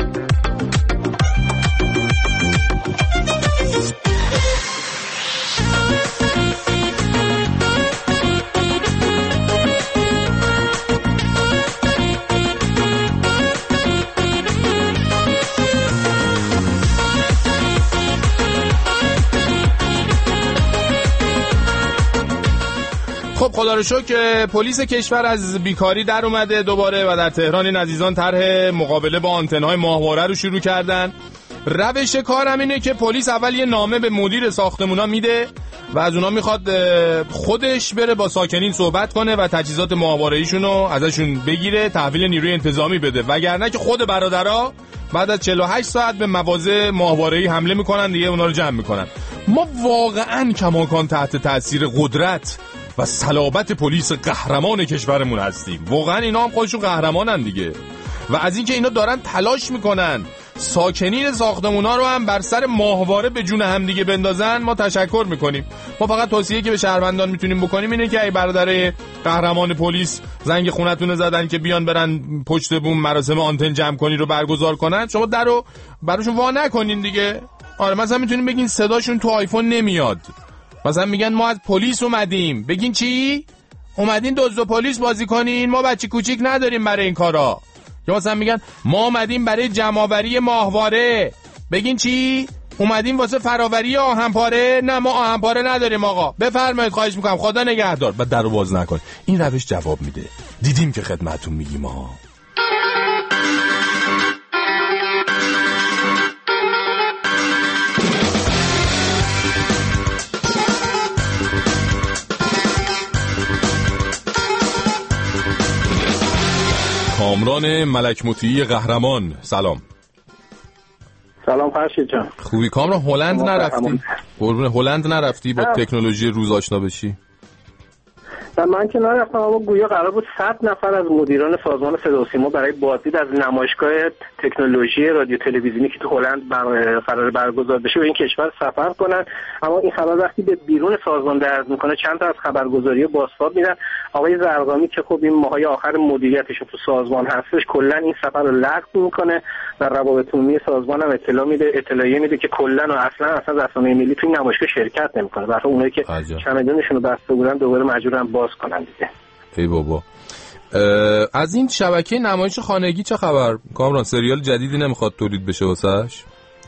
خب خدا رو شکر پلیس کشور از بیکاری در اومده دوباره و در تهران این عزیزان طرح مقابله با آنتن‌های ماهواره رو شروع کردن. روش کارم اینه که پلیس اول یه نامه به مدیر ساختمونا میده و از اونا میخواد خودش بره با ساکنین صحبت کنه و تجهیزات ماهواره‌ایشون رو ازشون بگیره، تحویل نیروی انتظامی بده، وگرنه که خود برادرها بعد از 48 ساعت به مواضع ماهواره‌ای حمله میکنن دیگه، اونا رو جمع میکنن. ما واقعا کماکان تحت تاثیر قدرت و صلابت پلیس قهرمان کشورمون هستیم. واقعا اینا هم خودشون قهرمانن دیگه. و از اینکه اینا دارن تلاش میکنن ساکنین ساختمونا رو هم بر سر ماهواره به جون هم دیگه بندازن، ما تشکر میکنیم. ما فقط توصیه‌ای که به شهروندان میتونیم بکنیم اینه که ای برادر قهرمان پلیس زنگ خونتون زدن که بیان برن پشت بوم مراسم آنتن جمع کنی رو برگزار کنن، شما درو براشون وا نکنین دیگه. آره مثلا میتونیم بگین صداشون تو آیفون نمیاد، مثلا میگن ما از پلیس اومدیم، بگین چی؟ اومدین دزد و پلیس بازی کنین؟ ما بچه کوچیک نداریم برای این کارا. یا مثلا میگن ما اومدیم برای جمع‌آوری ماهواره، بگین چی؟ اومدیم واسه فراوری آهنپاره؟ نه ما آهنپاره نداریم آقا، بفرمایید خواهش میکنم، خدا نگهدار. بعد درو باز نکن. این روش جواب میده. دیدیم که خدمتتون میگیم ها. کامران ملک مطیعی قهرمان، سلام. سلام فرشید جان. خوبی کامران؟ هلند نرفتی؟ قربون هلند نرفتی با تکنولوژی روز آشنا بشی؟ من که نرفتم، اما گویا قرار بود 100 نفر از مدیران سازمان صدا و سیما برای بازدید از نمایشگاه تکنولوژی رادیو تلویزیونی که تو هلند قرار برگزار بشه به این کشور سفر کنن. اما این خبر وقتی به بیرون سازمان درز میکنه چند تا از خبرگزاری بازتاب میدن. آقای زرقامی که خب این ماهای آخر مدیریتش تو سازمان هستش کلا این سفر رو لغو میکنه و روابط عمومی سازمان هم اطلاعیه میده که کلا و اصلا رسانه ملی تو این نمایشگاه شرکت نمیکنه. برای اونایی که چمدونشون رو بسته بودن دوباره مجبورن باز کنن دیگه. ای بابا. از این شبکه نمایش خانگی چه خبر؟ کامران سریال جدیدی نمیخواد تولید بشه واسش؟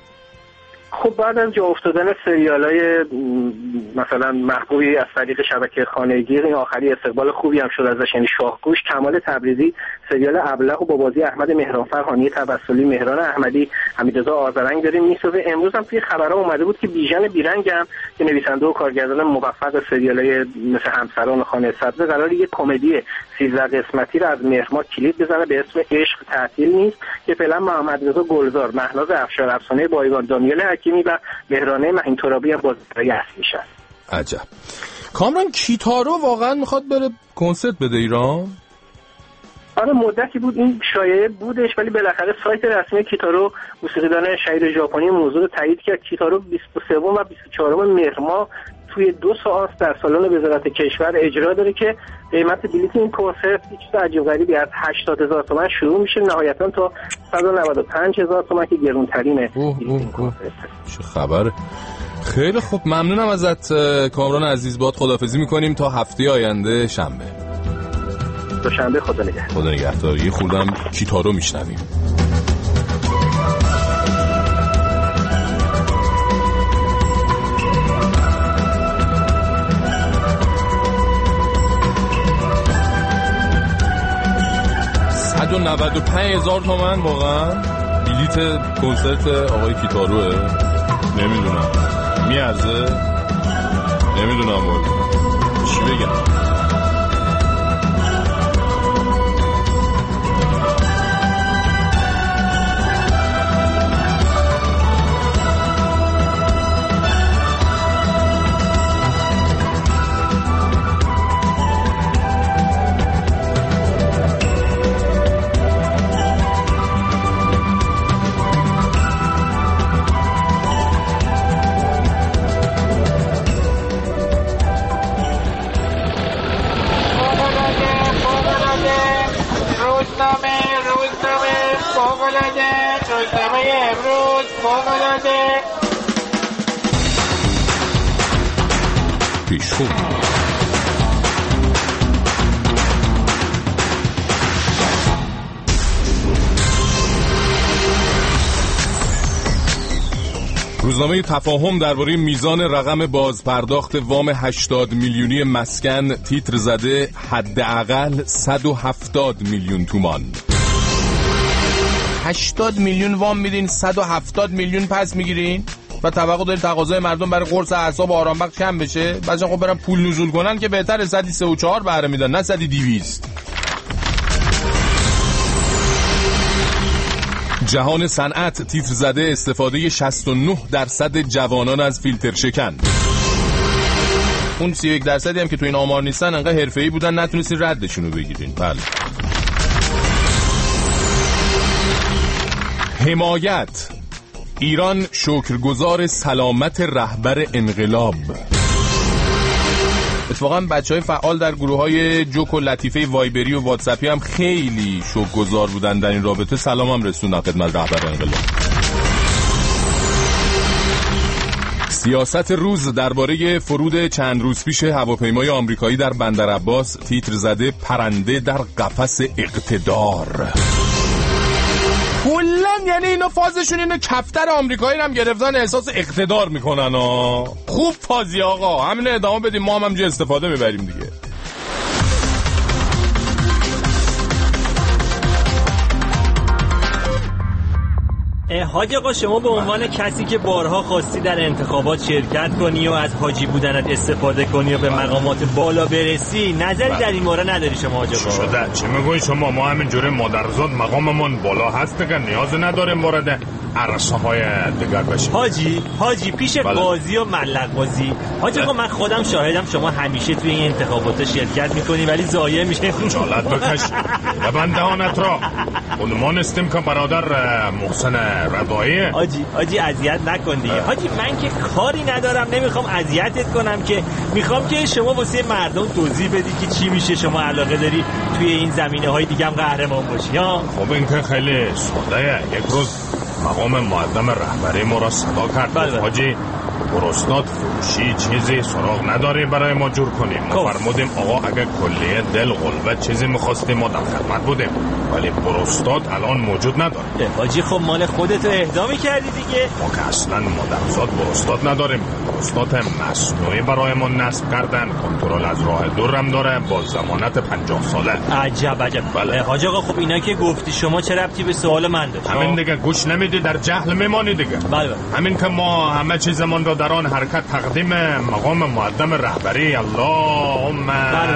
خب بعد از جا افتادن سریالای مثلا محبوبی از طریق شبکه خانگی، این آخری استقبال خوبی هم شد ازش، یعنی شاهگوش. کمال تبریزی سریال ابله با بازی احمد مهرانفر، هانی توسلی، مهران احمدی، حمیدرضا آذرنگ داریم میسازه. امروز هم توی خبرها اومده بود که بیژن بیرنگ هم که نویسنده و کارگردان موفق سریالای مثل همسران و خانه سبز قراره یه کمدی 13 قسمتی رو از مهرماه کلید بزنه به اسم عشق تعطیل نیست که فعلا محمدرضا گلزار، مهناز افشار افسانه بایگان، دانیل حکیمی و مهرانه مهین ترابی هم بازیگرای اصلی شد. عجب. کامران کیتارو واقعا میخواد بره کنسرت بده ایران؟ آره مدتی بود این شایعه بودش، ولی بالاخره سایت رسمی کیتارو موسیقیدان شهیر ژاپنی موضوع رو تایید کرد. کیتارو 23 و 24 مهر ماه توی 2 ساعت در سالن وزارت کشور اجرا داره که قیمت بلیت این کنسرت هیچ چیز عجیب غریبی از 80,000 تومان شروع میشه نهایتا تا 195,000 تومان که گرونترینه. چه خبره؟ خیلی خوب، ممنونم ازت کامران عزیز. باد خداحافظی میکنیم تا هفته آینده شنبه. تا شنبه خدا نگهدار. خدا نگهدار. یه خوردم کیتارو میشنویم. $195,000 تومان واقعا بلیت کنسرت آقای کیتاروه. نمیدونم میارزه، نمیدونم چی بگم. روزنامه تفاهم درباره میزان رقم بازپرداخت وام 80 میلیونی مسکن تیتر زده حداقل 170 میلیون تومان. 80 میلیون وام میدین 170 میلیون پس میگیرین و توقع دارید تقاضای مردم برای قرص اعصاب و آرامبخش کم بشه؟ بعضی خب برن پول نزول کنن که بهتره 103 و 4 بهره میدن نه 200. جهان صنعت تیتر زده استفاده 69% جوانان از فیلتر شکن. اون 31% هم که تو این آمار نیستن انقدر حرفه‌ای بودن نتونستین ردشونو بگیرین. بله. حمایت ایران شکرگزار سلامت رهبر انقلاب. اتفاقا بچهای فعال در گروه‌های جوک و لطیفه وایبری و واتساپی هم خیلی شکرگزار بودن در این رابطه. سلامم رسوندن خدمت رهبر انقلاب. سیاست روز درباره فرود چند روز پیش هواپیمای آمریکایی در بندر عباس تیتر زده پرنده در قفس اقتدار. کلن یعنی اینا فازشون اینو کفتر آمریکایی هم گرفتن احساس اقتدار میکنن خوب فازی آقا، همین ادامه بدیم، ما هم همجا استفاده میبریم دیگه. حاج آقا شما به عنوان کسی که بارها خواستی در انتخابات شرکت کنی و از حاجی بودنت استفاده کنی و به مقامات بالا برسی، نظری در این مورد نداری شما حاج آقا؟ شده چی میگوی شما؟ ما همینجوری مادرزاد مقاممون بالا هست که نیاز نداریم وارد عرصه های دیگر بشیم. حاجی پیش قاضی و ملق بازی. حاج آقا من خودم شاهدم شما همیشه توی این انتخابات شرکت میکنی ولی ضایع میشه. خجالت بکش. ببند دهانت را. ما نستیم که برادر محسن رضایی. حاجی اذیت نکن دیگه. حاجی من که کاری ندارم، نمیخوام اذیتت کنم، که میخوام که شما واسه مردم توضیح بدی که چی میشه شما علاقه داری توی این زمینه‌های دیگه هم قهرمان باشی ها. خب این که خیلی ساده. یک روز مقام معظم رهبری ما را صدا کرد. حاجی پروستات فروشی چیزی سراغ نداری برای ما جور کنیم؟ ما فرمودیم آقا اگه کلیه دل قلبه چیزی میخواستیم ما در خدمت بودیم، ولی پروستات الان موجود نداره. حاجی خب مال خودتو اهدا می‌کردی دیگه. ما که اصلا مادرزاد پروستات نداریم. پروستات مصنوعی برای ما نصب کردن، کنترل از راه دور هم داره با ضمانت 50 ساله. عجب. بله. حاج آقا خب اینا که گفتی شما چه ربطی به سوال من داشت؟ همین دیگه، گوش نمیدی، در جهل میمانی دیگه. بله. همین که ما همه چیزمون رو در آن حرکت تقدیم مقام معظم رهبری اللهم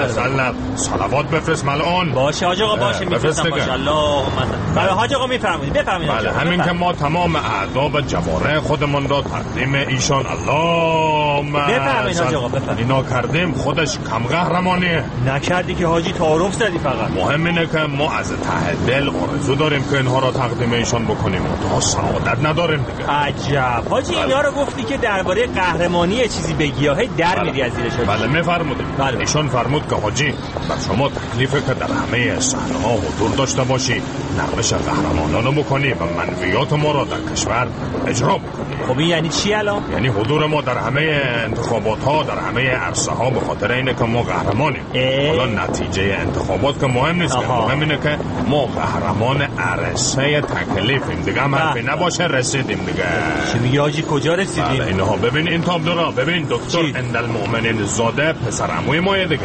صل صلوات بفرست ملعون. باشه حاج آقا، باشه میفرستم. باشه اللهم. بله حاج آقا بفرمایید. بله همین که ما تمام اعضا و جوارح خودمون رو تقدیم ایشان اللهم بفرمایید حاج آقا اینا کردیم، خودش کم قهرمانیه نکردی که حاجی تعارف زدی. فقط مهم اینه که ما از ته دل آرزو داریم که اینها رو تقدیم ایشان بکنیم، تا سعادت نداریم دیگه. عجب حاجی. اینا رو گفتی که درباره قهرمانی چیزی بگی های در میری از زیرش. بله میفرمودیم. ایشان فرمود که حاجی بر شما تکلیفه که در همه صحنه‌ها حضور داشته باشی، نقش قهرمانانو بکنی و منویات ما را در کشور اجرا بکنی. خب این یعنی چی الان؟ یعنی حضور ما در همه انتخابات ها، در همه عرصه ها، به خاطر اینه که ما قهرمانیم. حالا نتیجه انتخابات که مهم نیست، مهم اینه که ما قهرمان عرصه تکلیفیم دیگه. هم حرفی نباشه، رسیدیم دیگه. چی میگی حاجی؟ کجا رسیدیم؟ بله اینها ببین، این تابلو را ببین، دکتر اندالمؤمنین زاده پسر عموی ما دیگه.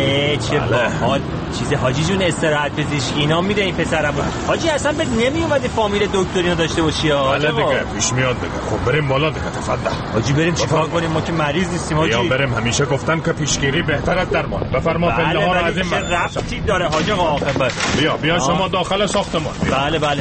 چه باحال. چیز حاجی جون استراحت پزشکی اینا میده این پسر عمو. حاجی اصلا بهت نمی اومد فامیل دکترینو داشته باشی ها؟ بله دیگه پیش میاد دیگه. خب بریم بالا دیگه. تفضل حاجی. بریم چیکار کنیم؟ ما که مریض نیستیم حاجی. یا بریم، همیشه گفتن که پیشگیری بهتر از درمان. بفرما پله ها رو از این ربطی داره حاجی آقا. عاقبت بیا شما داخل ساختمان. بله من این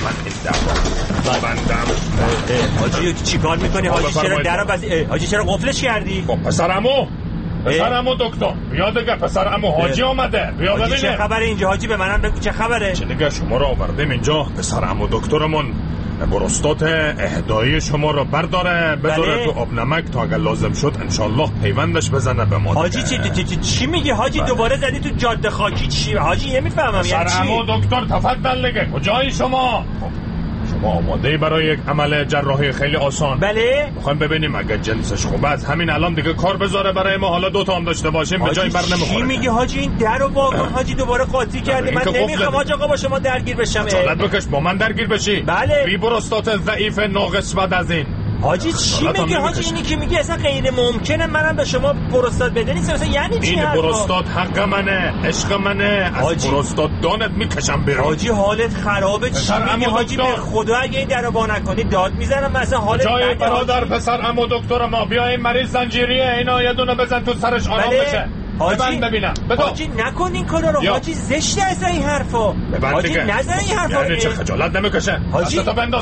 دفعه بندم. حاجی چیکار میکنی حاجی؟ چرا درو بس؟ حاجی چرا قفلش کردی؟ خب پسرعمو دکتر بیا دیگه. پسرعمو حاجی آمده، بیا ببینه چه خبره اینجا. حاجی به منم بگو چه خبره. چه دیگه شما رو آوردیم اینجا، پسرعمو دکترمون پروستات اهدایی شما رو برداره بذاره تو آب نمک تا اگه لازم شد انشالله پیوندش بزنه به ما. حاجی چی میگی حاجی؟ دوباره زدی تو جاده خاکی. چی حاجی؟ نمیفهمم یعنی چی. پسرعمو دکتر تفضل دیگه. کجایی شما؟ شما آماده برای یک عمل جراحی خیلی آسان؟ بله. میخوایم ببینیم اگه جنسش خوبه از همین الان دیگه کار بذاره برای ما. حالا 2 تا هم داشته باشیم به جای بر نمیخوره. چی میگی حاجی؟ این درو واقعا حاجی دوباره قاطی کرده. من نمیخوام حاج آقا با شما درگیر بشم. خجالت بکش با من درگیر بشی. بله. بی پروستات ضعیف ناقص بعد از این حاجی چی میگه حاجی؟ اینی که میگه اصلا غیر ممکنه منم به شما پروستات بده نیست. مثلا یعنی چی؟ این پروستات حق منه، عشق منه، از پروستات دانت میکشم بیرون. حاجی حالت خرابه. چی میگی حاجی؟ به خدا اگه این درو با نکنی داد میزنم. مثلا حالت جای برادر پسر عمو دکتر ما بیا این مریض زنجیریه، اینا یه دونه بزن تو سرش آرام بشه. حاجی ببینم حاجی نکن این کارا رو. حاجی زشته از این حرفا. حاجی نزن این حرفا. یعنی چه خجالت نمیکشه؟ حاجی دستو بنداز.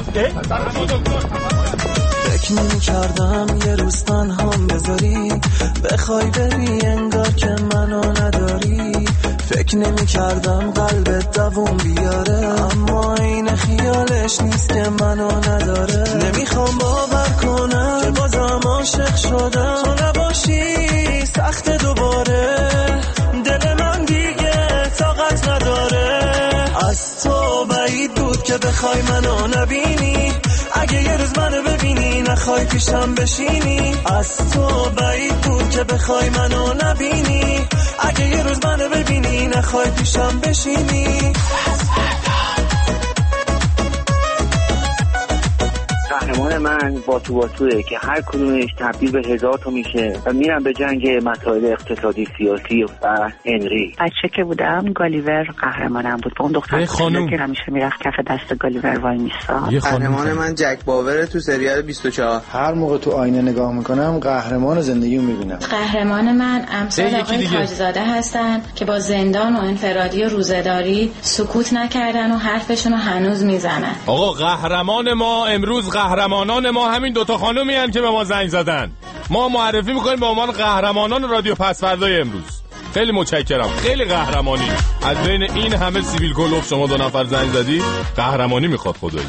فکر نمی‌کردم یه روز تنهام بذاری، بخوای بری انگار که منو نداری. فکر نمی‌کردم قلبت دووم بیاره، اما این خیالش نیست که منو نداره. نمیخوام باور کنم که بازم عاشق شدم، تو نباشی سخت دوباره. دل من دیگه طاقت نداره، از تو بعید بود که بخوای منو نبینی. اگه یه روز منو ببینی نخوای پیشم بشینی. از تو بعید بود که بخوای منو نبینی. اگه یه روز منو ببینی نخوای پیشم بشینی. قهرمان من باتوه که هر کدومش تبدیل به 1000 تا میشه و میرم به جنگ مسائل اقتصادی سیاسی و هنری. بچه که بودم گالیور قهرمانم بود. با اون دختر که همیشه میرفت کف دست گالیور وای میسا. قهرمان من جک باور تو سریال 24. هر موقع تو آینه نگاه میکنم قهرمان زندگیو میبینم. قهرمان من امثال آقای تاجزاده هستن که با زندان و انفرادی و روزه‌داری سکوت نکردن و حرفشونو هنوز میزنن. آقا قهرمان ما امروز، قهرمانان ما همین دوتا خانومی هستن که به ما زنگ زدن. ما معرفی میکنیم به عنوان قهرمانان رادیو پسفردای امروز. خیلی متشکرم، خیلی قهرمانی. از بین این همه سیبیل کلوف شما 2 نفر زنگ زدی، قهرمانی میخواد خدایی.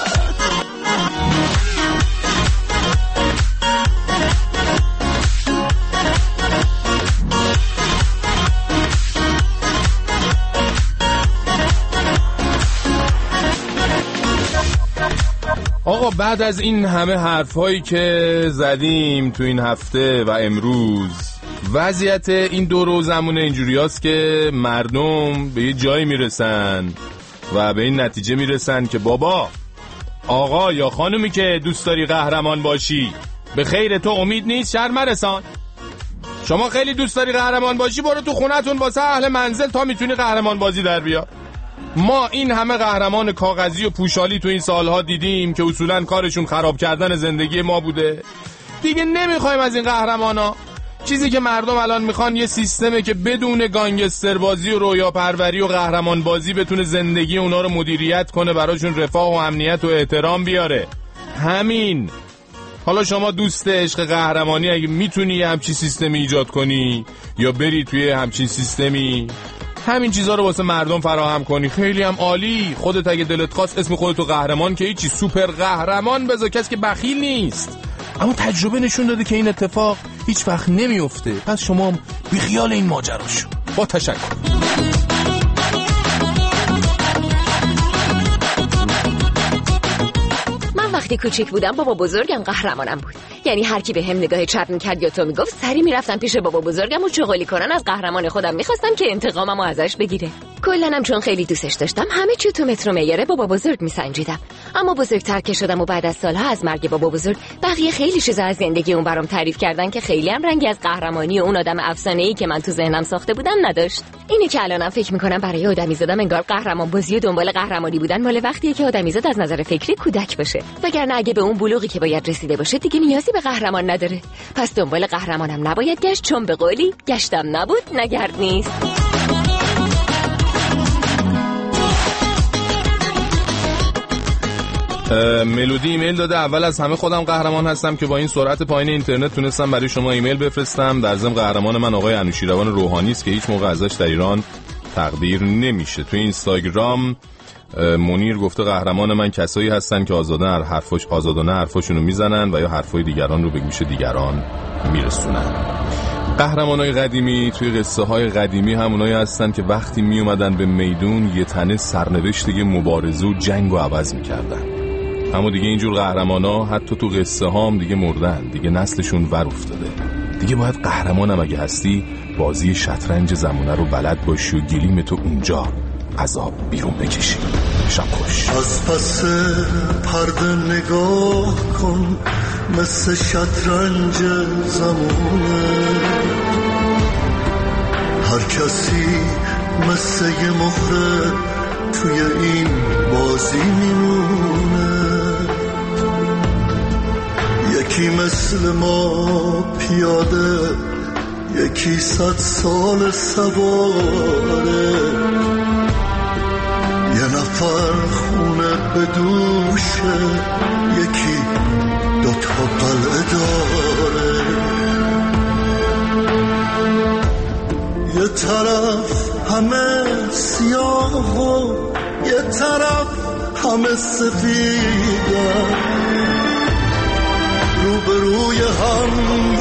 آقا بعد از این همه حرفایی که زدیم تو این هفته و امروز، وضعیت این دو روزمونه اینجوری هست که مردم به یه جایی میرسن و به این نتیجه میرسن که بابا، آقا یا خانومی که دوست داری قهرمان باشی، به خیر تو امید نیست، شرم رسان. شما خیلی دوست داری قهرمان باشی، برو تو خونتون واسه اهل منزل تا میتونی قهرمان بازی در بیار. ما این همه قهرمان کاغذی و پوشالی تو این سالها دیدیم که اصولاً کارشون خراب کردن زندگی ما بوده. دیگه نمیخوایم از این قهرمانا. چیزی که مردم الان میخوان یه سیستمه که بدون گانگستر بازی و رویا پروری و قهرمان بازی بتونه زندگی اونا رو مدیریت کنه، براشون رفاه و امنیت و احترام بیاره. همین. حالا شما دوست عشق قهرمانی اگه میتونی همچین سیستمی ایجاد کنی یا بری توی همچین سیستمی، همین چیزا رو واسه مردم فراهم کنی، خیلی هم عالی. خودت اگه دلت خواست اسم خودتو قهرمان که هیچی، سوپر قهرمان بذار، کسی که بخیل نیست. اما تجربه نشون داده که این اتفاق هیچ وقت نمیفته. پس شما هم بیخیال این ماجرا شو. با تشکر. وقتی کوچیک بودم بابا بزرگم قهرمانم بود. یعنی هر کی بهم نگاه چپ می‌کرد یا تو میگفت، سری میرفتم پیش بابا بزرگم و چغالی کنن از قهرمان خودم می‌خواستم که انتقاممو ازش بگیره. کلنم چون خیلی دوستش داشتم همه چی تو متر و معیار بابا بزرگ میسنجیدم. اما بزرگتر که شدم و بعد از سالها از مرگ بابا بزرگ، بقیه خیلی چیزا از زندگی اون برام تعریف کردن که خیلی هم رنگی از قهرمانی اون آدم افسانه‌ای که من تو ذهنم ساخته بودم نداشت. اینی که الانم فکر می‌کنم برای آدمیزادم انگار قهرمان بازی و دنبال قهرمانی بودن مال وقتیه که آدمیزاد از نظر فکری کودک باشه. وگرنه اگه به اون بلوغی که باید رسیده باشه دیگه نیازی به قهرمان نداره. پس دنبال قهرمانم نباید گشت، چون به قولی گشتم نبود نگرد نیست. ملودی ایمیل داده، اول از همه خودم قهرمان هستم که با این سرعت پایین اینترنت تونستم برای شما ایمیل بفرستم. در ضمن قهرمان من آقای انوشیروان روحانی است که هیچ موقع ازش در ایران تقدیر نمیشه. تو اینستاگرام منیر گفته قهرمان من کسایی هستن که آزادانه حرفاشونو میزنن و یا حرفای دیگران رو به گوش دیگران میرسونن. قهرمانای قدیمی توی قصه های قدیمی همونایی هستن که وقتی می اومدن به میدون یه تنه سرنوشت یه مبارزه و جنگ و عوض میکردن. اما دیگه اینجور قهرمانا حتی تو قصه هام دیگه مردن، دیگه نسلشون ور افتاده. دیگه باید قهرمانم اگه هستی بازی شطرنج زمونه رو بلد باشی و گلیمتو اونجا عذاب بیرون بکشی. شب خوش. از پس پرده نگاه کن، مثل شطرنج زمونه، هر کسی مثل یه مهره توی این بازی میمونه. یکی مثل ما پیاده، یکی 100 سال سواره، یه نفر خونه به دوشه، یکی 2 تا قلعه داره. یه طرف همه سیاه و یه طرف همه سفیدن، روبروی هم